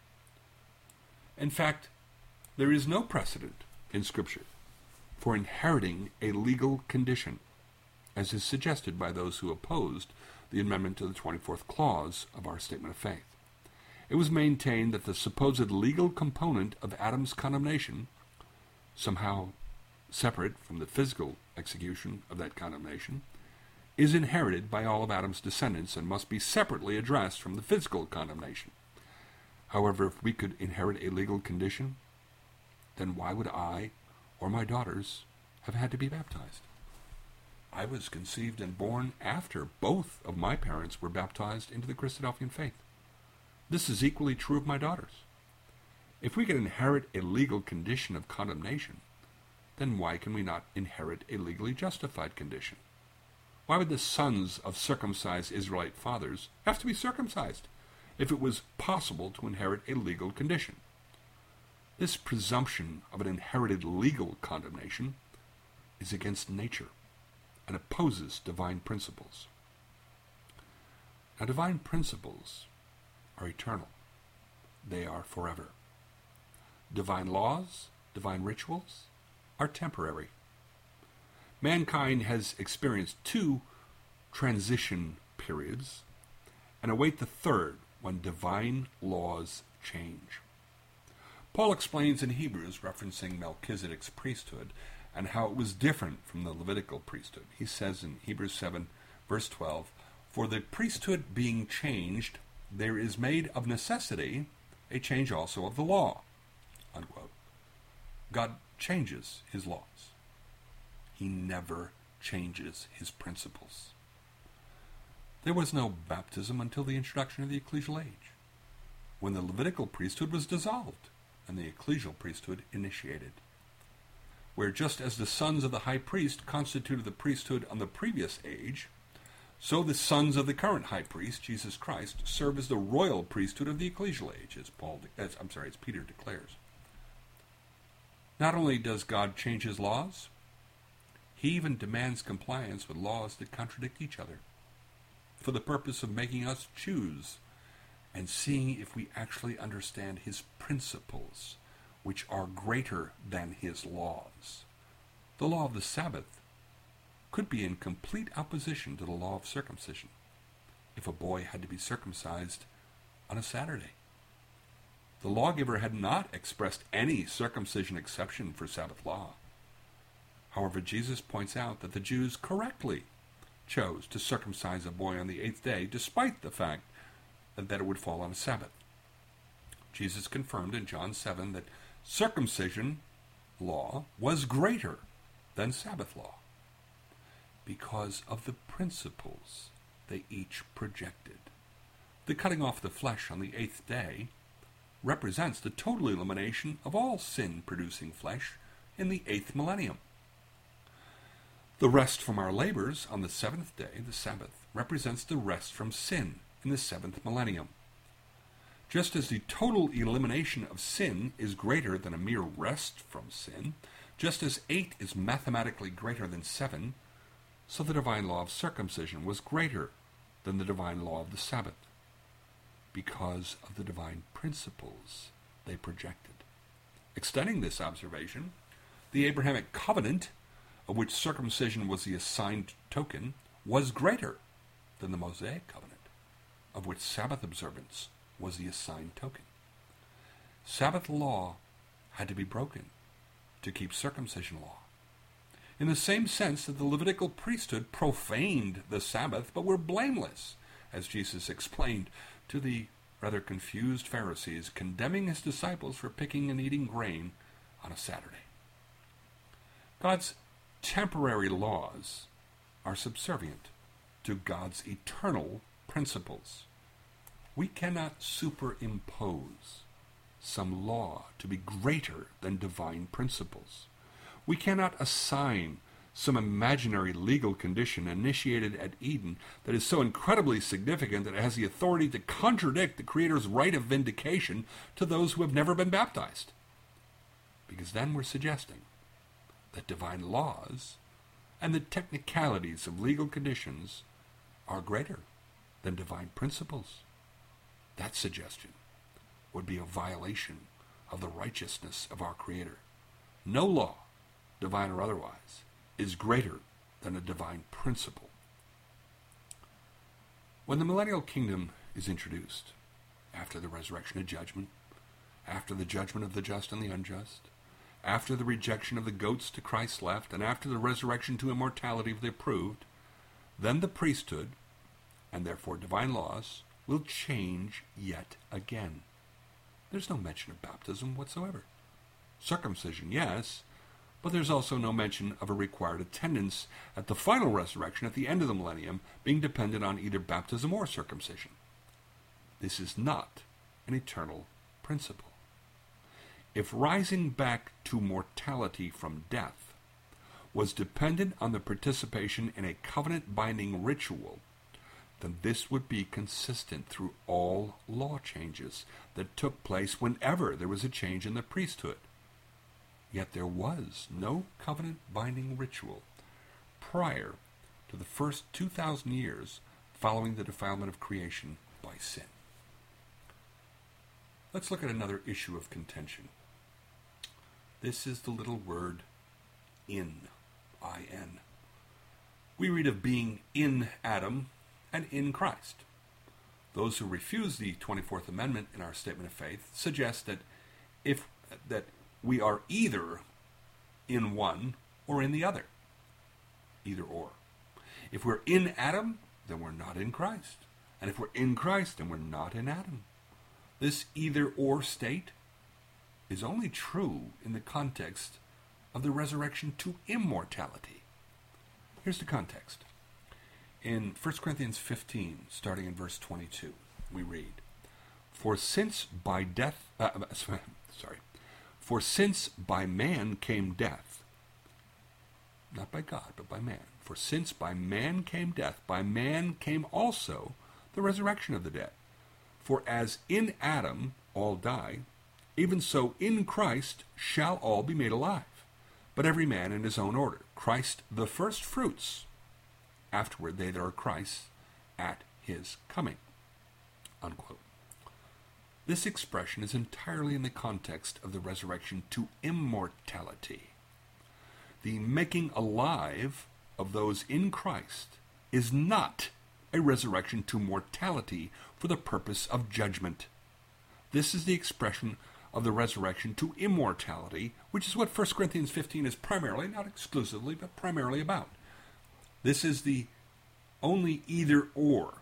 In fact, there is no precedent in Scripture for inheriting a legal condition, as is suggested by those who opposed the amendment to the 24th clause of our Statement of Faith. It was maintained that the supposed legal component of Adam's condemnation, somehow separate from the physical execution of that condemnation, is inherited by all of Adam's descendants and must be separately addressed from the physical condemnation. However, if we could inherit a legal condition, then why would I or my daughters have had to be baptized? I was conceived and born after both of my parents were baptized into the Christadelphian faith. This is equally true of my daughters. If we can inherit a legal condition of condemnation, then why can we not inherit a legally justified condition? Why would the sons of circumcised Israelite fathers have to be circumcised if it was possible to inherit a legal condition? This presumption of an inherited legal condemnation is against nature and opposes divine principles. Now, divine principles are eternal. They are forever. Divine laws, divine rituals, are temporary. Mankind has experienced 2 transition periods and await the third when divine laws change. Paul explains in Hebrews, referencing Melchizedek's priesthood, and how it was different from the Levitical priesthood. He says in Hebrews 7, verse 12, "For the priesthood being changed, there is made of necessity a change also of the law." Unquote. God changes his laws. He never changes his principles. There was no baptism until the introduction of the ecclesial age, when the Levitical priesthood was dissolved and the ecclesial priesthood initiated, where just as the sons of the high priest constituted the priesthood on the previous age, so the sons of the current high priest, Jesus Christ, serve as the royal priesthood of the ecclesial age, as Peter declares. Not only does God change his laws, he even demands compliance with laws that contradict each other, for the purpose of making us choose and seeing if we actually understand his principles, which are greater than his laws. The law of the Sabbath could be in complete opposition to the law of circumcision if a boy had to be circumcised on a Saturday. The lawgiver had not expressed any circumcision exception for Sabbath law. However, Jesus points out that the Jews correctly chose to circumcise a boy on the 8th day, despite the fact that it would fall on a Sabbath. Jesus confirmed in John 7 that circumcision law was greater than Sabbath law because of the principles they each projected. The cutting off the flesh on the 8th day represents the total elimination of all sin-producing flesh in the 8th millennium. The rest from our labors on the 7th day, the Sabbath, represents the rest from sin in the 7th millennium. Just as the total elimination of sin is greater than a mere rest from sin, just as 8 is mathematically greater than 7, so the divine law of circumcision was greater than the divine law of the Sabbath, because of the divine principles they projected. Extending this observation, the Abrahamic covenant, of which circumcision was the assigned token, was greater than the Mosaic covenant, of which Sabbath observance was the assigned token. Sabbath law had to be broken to keep circumcision law, in the same sense that the Levitical priesthood profaned the Sabbath but were blameless, as Jesus explained to the rather confused Pharisees, condemning his disciples for picking and eating grain on a Saturday. God's temporary laws are subservient to God's eternal principles. We cannot superimpose some law to be greater than divine principles. We cannot assign some imaginary legal condition initiated at Eden that is so incredibly significant that it has the authority to contradict the Creator's right of vindication to those who have never been baptized. Because then we're suggesting that divine laws and the technicalities of legal conditions are greater than divine principles. That suggestion would be a violation of the righteousness of our Creator. No law, divine or otherwise, is greater than a divine principle. When the millennial kingdom is introduced, after the resurrection and judgment, after the judgment of the just and the unjust, after the rejection of the goats to Christ's left, and after the resurrection to immortality of the approved, then the priesthood, and therefore divine laws, will change yet again. There's no mention of baptism whatsoever. Circumcision, yes, but there's also no mention of a required attendance at the final resurrection at the end of the millennium being dependent on either baptism or circumcision. This is not an eternal principle. If rising back to mortality from death was dependent on the participation in a covenant-binding ritual, then this would be consistent through all law changes that took place whenever there was a change in the priesthood. Yet there was no covenant-binding ritual prior to the first 2,000 years following the defilement of creation by sin. Let's look at another issue of contention. This is the little word in, I-N. We read of being in Adam and in Christ. Those who refuse the 24th Amendment in our statement of faith suggest that we are either in one or in the other. Either or. If we're in Adam, then we're not in Christ. And if we're in Christ, then we're not in Adam. This either or state is only true in the context of the resurrection to immortality. Here's the context. In 1 Corinthians 15, starting in verse 22, we read, For since by man came death, not by God, but by man. For since by man came death, by man came also the resurrection of the dead. For as in Adam all die, even so in Christ shall all be made alive, but every man in his own order. Christ the first fruits, afterward they that are Christ's at his coming. Unquote. This expression is entirely in the context of the resurrection to immortality. The making alive of those in Christ is not a resurrection to mortality for the purpose of judgment. This is the expression of the resurrection to immortality, which is what 1 Corinthians 15 is primarily, not exclusively, but primarily about. This is the only either or,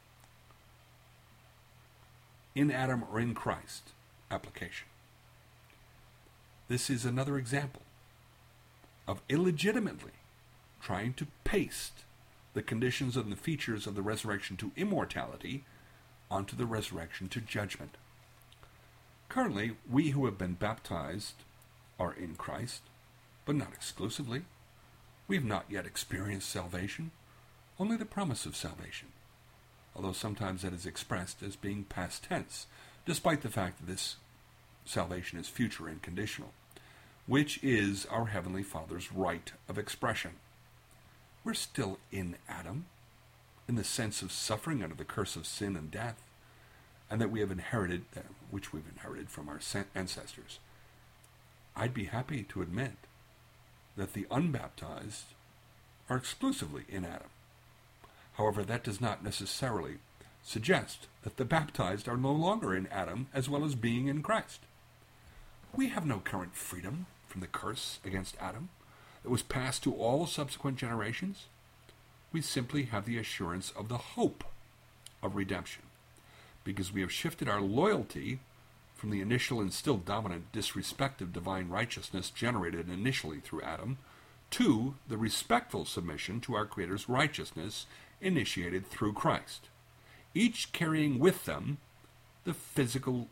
in Adam or in Christ application. This is another example of illegitimately trying to paste the conditions and the features of the resurrection to immortality onto the resurrection to judgment. Currently, we who have been baptized are in Christ, but not exclusively. We have not yet experienced salvation, only the promise of salvation, although sometimes that is expressed as being past tense, despite the fact that this salvation is future and conditional, which is our Heavenly Father's right of expression. We're still in Adam, in the sense of suffering under the curse of sin and death, and that we have inherited, which we've inherited from our ancestors. I'd be happy to admit that the unbaptized are exclusively in Adam. However, that does not necessarily suggest that the baptized are no longer in Adam as well as being in Christ. We have no current freedom from the curse against Adam that was passed to all subsequent generations. We simply have the assurance of the hope of redemption, because we have shifted our loyalty from the initial and still dominant disrespect of divine righteousness generated initially through Adam to the respectful submission to our Creator's righteousness initiated through Christ, each carrying with them the physical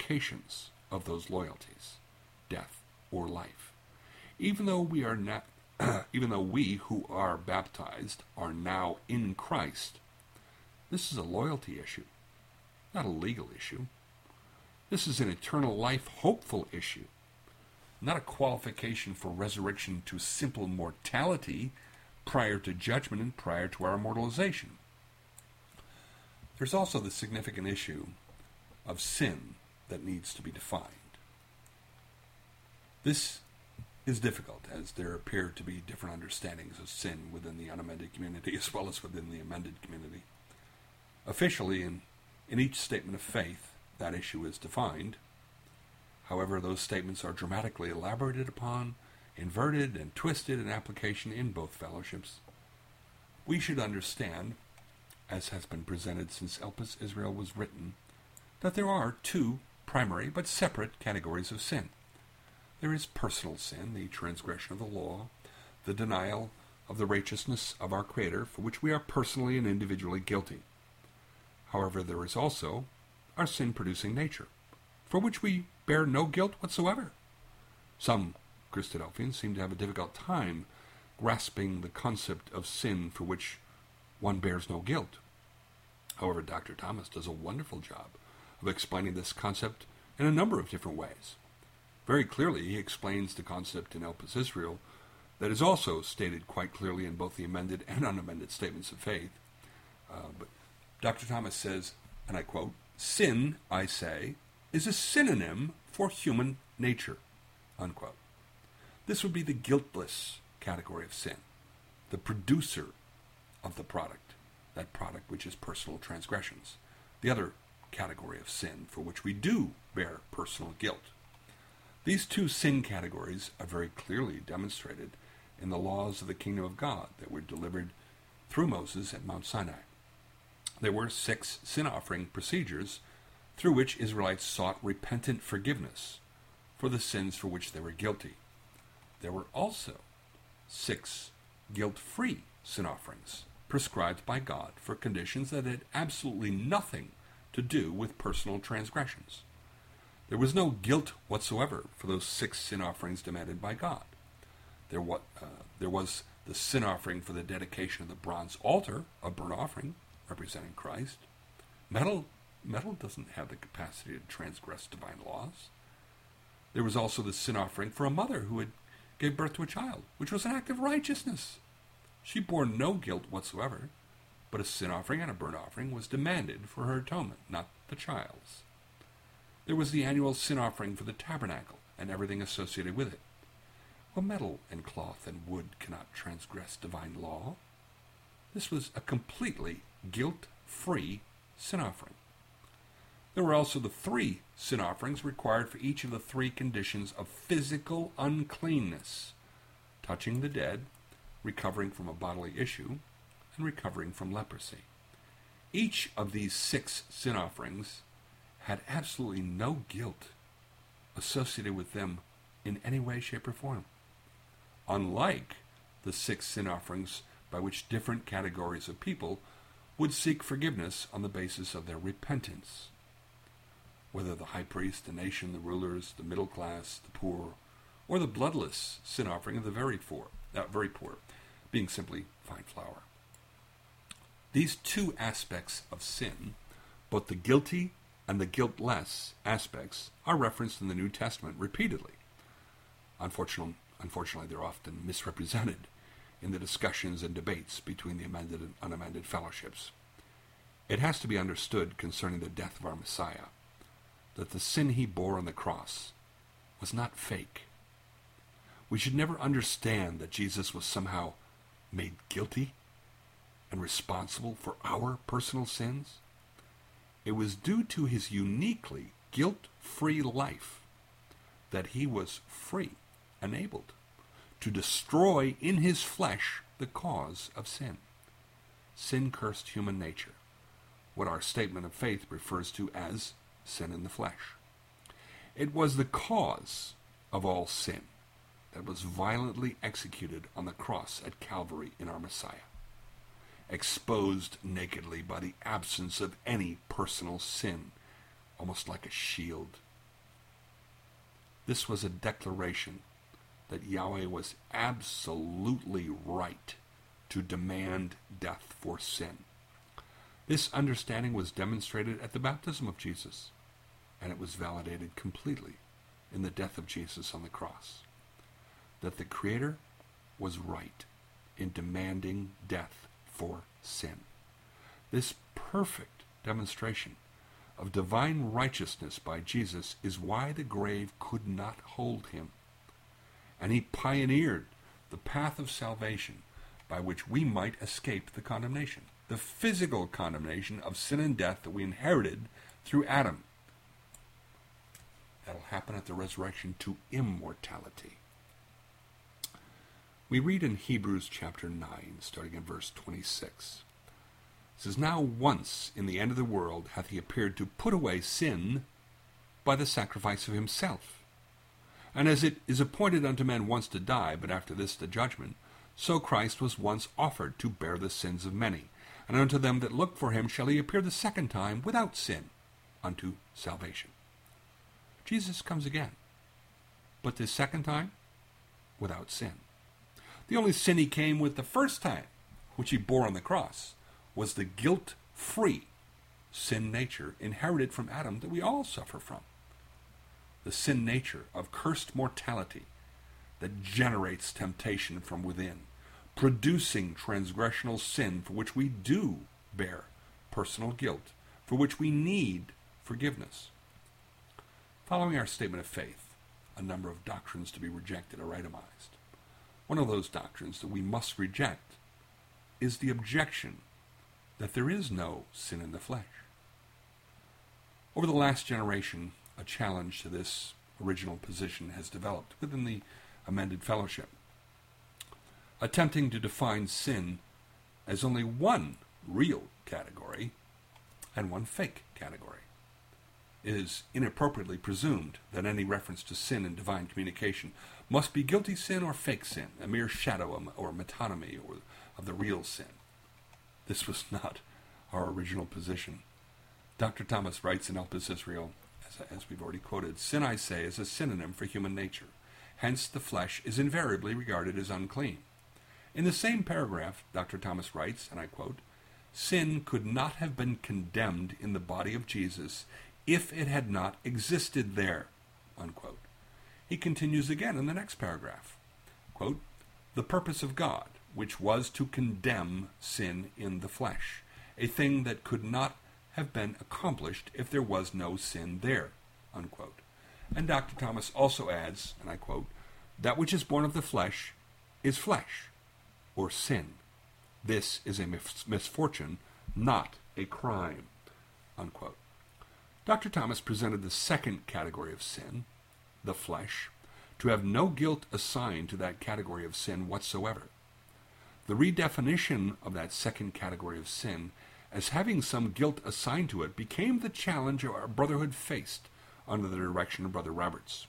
implications of those loyalties, death or life. Even though we are not even though we who are baptized are now in Christ, this is a loyalty issue, not a legal issue. This is an eternal life hopeful issue, not a qualification for resurrection to simple mortality prior to judgment and prior to our immortalization. There's also the significant issue of sin that needs to be defined. This is difficult, as there appear to be different understandings of sin within the unamended community as well as within the amended community. Officially, in each statement of faith, that issue is defined. However, those statements are dramatically elaborated upon, inverted, and twisted in application in both fellowships. We should understand, as has been presented since Elpis Israel was written, that there are two primary but separate categories of sin. There is personal sin, the transgression of the law, the denial of the righteousness of our Creator, for which we are personally and individually guilty. However, there is also our sin-producing nature, for which we bear no guilt whatsoever. Some Christadelphians seem to have a difficult time grasping the concept of sin for which one bears no guilt. However, Dr. Thomas does a wonderful job of explaining this concept in a number of different ways. Very clearly, he explains the concept in Elpis Israel that is also stated quite clearly in both the amended and unamended statements of faith. But Dr. Thomas says, and I quote, "Sin, I say, is a synonym for human nature," unquote. This would be the guiltless category of sin, the producer of the product, that product which is personal transgressions, the other category of sin for which we do bear personal guilt. These two sin categories are very clearly demonstrated in the laws of the kingdom of God that were delivered through Moses at Mount Sinai. There were 6 sin offering procedures through which Israelites sought repentant forgiveness for the sins for which they were guilty. There were also 6 guilt-free sin offerings prescribed by God for conditions that had absolutely nothing to do with personal transgressions. There was no guilt whatsoever for those 6 sin offerings demanded by God. There was the sin offering for the dedication of the bronze altar, a burnt offering representing Christ. Metal doesn't have the capacity to transgress divine laws. There was also the sin offering for a mother who had gave birth to a child, which was an act of righteousness. She bore no guilt whatsoever, but a sin offering and a burnt offering was demanded for her atonement, not the child's. There was the annual sin offering for the tabernacle and everything associated with it. Well, metal and cloth and wood cannot transgress divine law. This was a completely guilt-free sin offering. There were also the 3 sin offerings required for each of the 3 conditions of physical uncleanness: touching the dead, recovering from a bodily issue, and recovering from leprosy. Each of these 6 sin offerings had absolutely no guilt associated with them in any way, shape, or form. Unlike the 6 sin offerings by which different categories of people would seek forgiveness on the basis of their repentance. Whether the high priest, the nation, the rulers, the middle class, the poor, or the bloodless sin offering of the very poor, being simply fine flour. These 2 aspects of sin, both the guilty and the guiltless aspects, are referenced in the New Testament repeatedly. Unfortunately, they're often misrepresented in the discussions and debates between the amended and unamended fellowships. It has to be understood concerning the death of our Messiah that the sin he bore on the cross was not fake. We should never understand that Jesus was somehow made guilty and responsible for our personal sins. It was due to his uniquely guilt-free life that he was free, enabled to destroy in his flesh the cause of sin. Sin-cursed human nature, what our statement of faith refers to as sin in the flesh. It was the cause of all sin that was violently executed on the cross at Calvary in our Messiah, exposed nakedly by the absence of any personal sin, almost like a shield. This was a declaration that Yahweh was absolutely right to demand death for sin. This understanding was demonstrated at the baptism of Jesus, and it was validated completely in the death of Jesus on the cross. That the Creator was right in demanding death for sin. This perfect demonstration of divine righteousness by Jesus is why the grave could not hold him. And he pioneered the path of salvation by which we might escape the condemnation, the physical condemnation of sin and death that we inherited through Adam. That'll happen at the resurrection to immortality. We read in Hebrews chapter 9, starting in verse 26. It says, "Now once in the end of the world hath he appeared to put away sin by the sacrifice of himself. And as it is appointed unto men once to die, but after this the judgment, so Christ was once offered to bear the sins of many. And unto them that look for him shall he appear the second time without sin unto salvation." Jesus comes again, but this second time without sin. The only sin he came with the first time, which he bore on the cross, was the guilt-free sin nature inherited from Adam that we all suffer from. The sin nature of cursed mortality that generates temptation from within, producing transgressional sin for which we do bear personal guilt, for which we need forgiveness. Following our statement of faith, a number of doctrines to be rejected are itemized. One of those doctrines that we must reject is the objection that there is no sin in the flesh. Over the last generation, a challenge to this original position has developed within the amended fellowship, attempting to define sin as only one real category and one fake category. It is inappropriately presumed that any reference to sin in divine communication must be guilty sin or fake sin, a mere shadow or metonymy or of the real sin. This was not our original position. Dr. Thomas writes in Elpis Israel, as we've already quoted, "Sin, I say, is a synonym for human nature. Hence, the flesh is invariably regarded as unclean." In the same paragraph, Dr. Thomas writes, and I quote, "Sin could not have been condemned in the body of Jesus if it had not existed there," unquote. He continues again in the next paragraph, quote, "The purpose of God, which was to condemn sin in the flesh, a thing that could not have been accomplished if there was no sin there," unquote. And Dr. Thomas also adds, and I quote, "That which is born of the flesh is flesh, or sin. This is a misfortune, not a crime," unquote. Dr. Thomas presented the second category of sin, the flesh, to have no guilt assigned to that category of sin whatsoever. The redefinition of that second category of sin as having some guilt assigned to it became the challenge our brotherhood faced under the direction of Brother Roberts.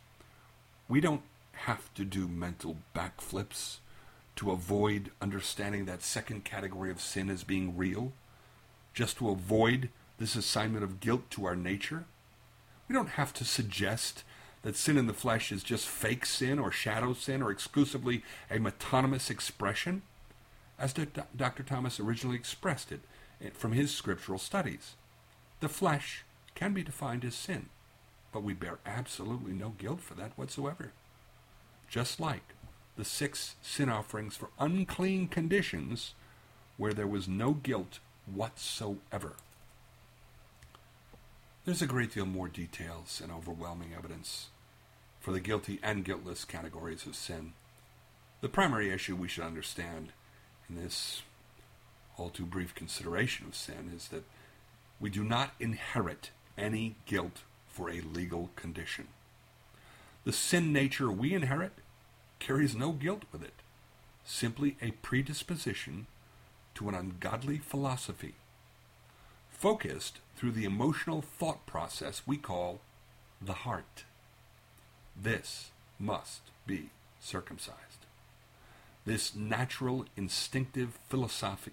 We don't have to do mental backflips to avoid understanding that second category of sin as being real, just to avoid this assignment of guilt to our nature. We don't have to suggest that sin in the flesh is just fake sin or shadow sin or exclusively a metonymous expression, as Dr. Thomas originally expressed it from his scriptural studies. The flesh can be defined as sin, but we bear absolutely no guilt for that whatsoever. Just like the 6 sin offerings for unclean conditions where there was no guilt whatsoever. There's a great deal more details and overwhelming evidence for the guilty and guiltless categories of sin. The primary issue we should understand in this all too brief consideration of sin is that we do not inherit any guilt for a legal condition. The sin nature we inherit carries no guilt with it, simply a predisposition to an ungodly philosophy, focused through the emotional thought process we call the heart. This must be circumcised. This natural instinctive philosophy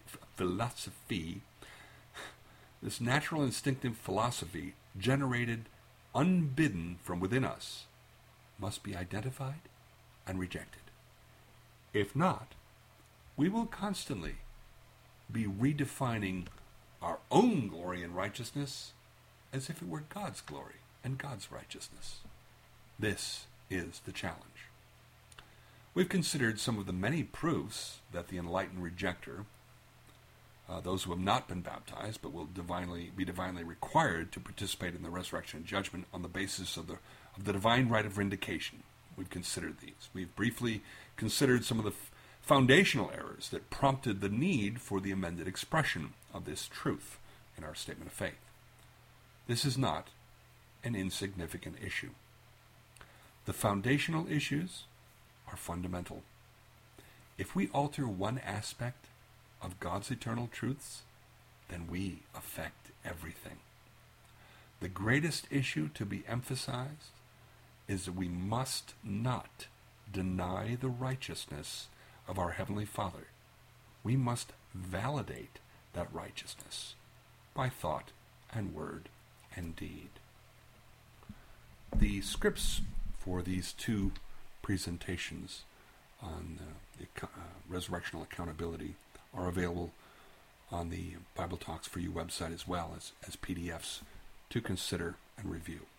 generated unbidden from within us must be identified and rejected. If not, we will constantly be redefining our own glory and righteousness as if it were God's glory and God's righteousness. This is the challenge. We've considered some of the many proofs that the enlightened rejecter, those who have not been baptized but will be divinely required to participate in the resurrection and judgment on the basis of the divine right of vindication. We've considered these. We've briefly considered some of the foundational errors that prompted the need for the amended expression of this truth in our statement of faith. This is not an insignificant issue. The foundational issues are fundamental. If we alter one aspect of God's eternal truths, then we affect everything. The greatest issue to be emphasized is that we must not deny the righteousness of our Heavenly Father. We must validate that righteousness by thought and word and deed. The scripts for these two presentations on resurrectional accountability are available on the Bible Talks for You website as well as PDFs to consider and review.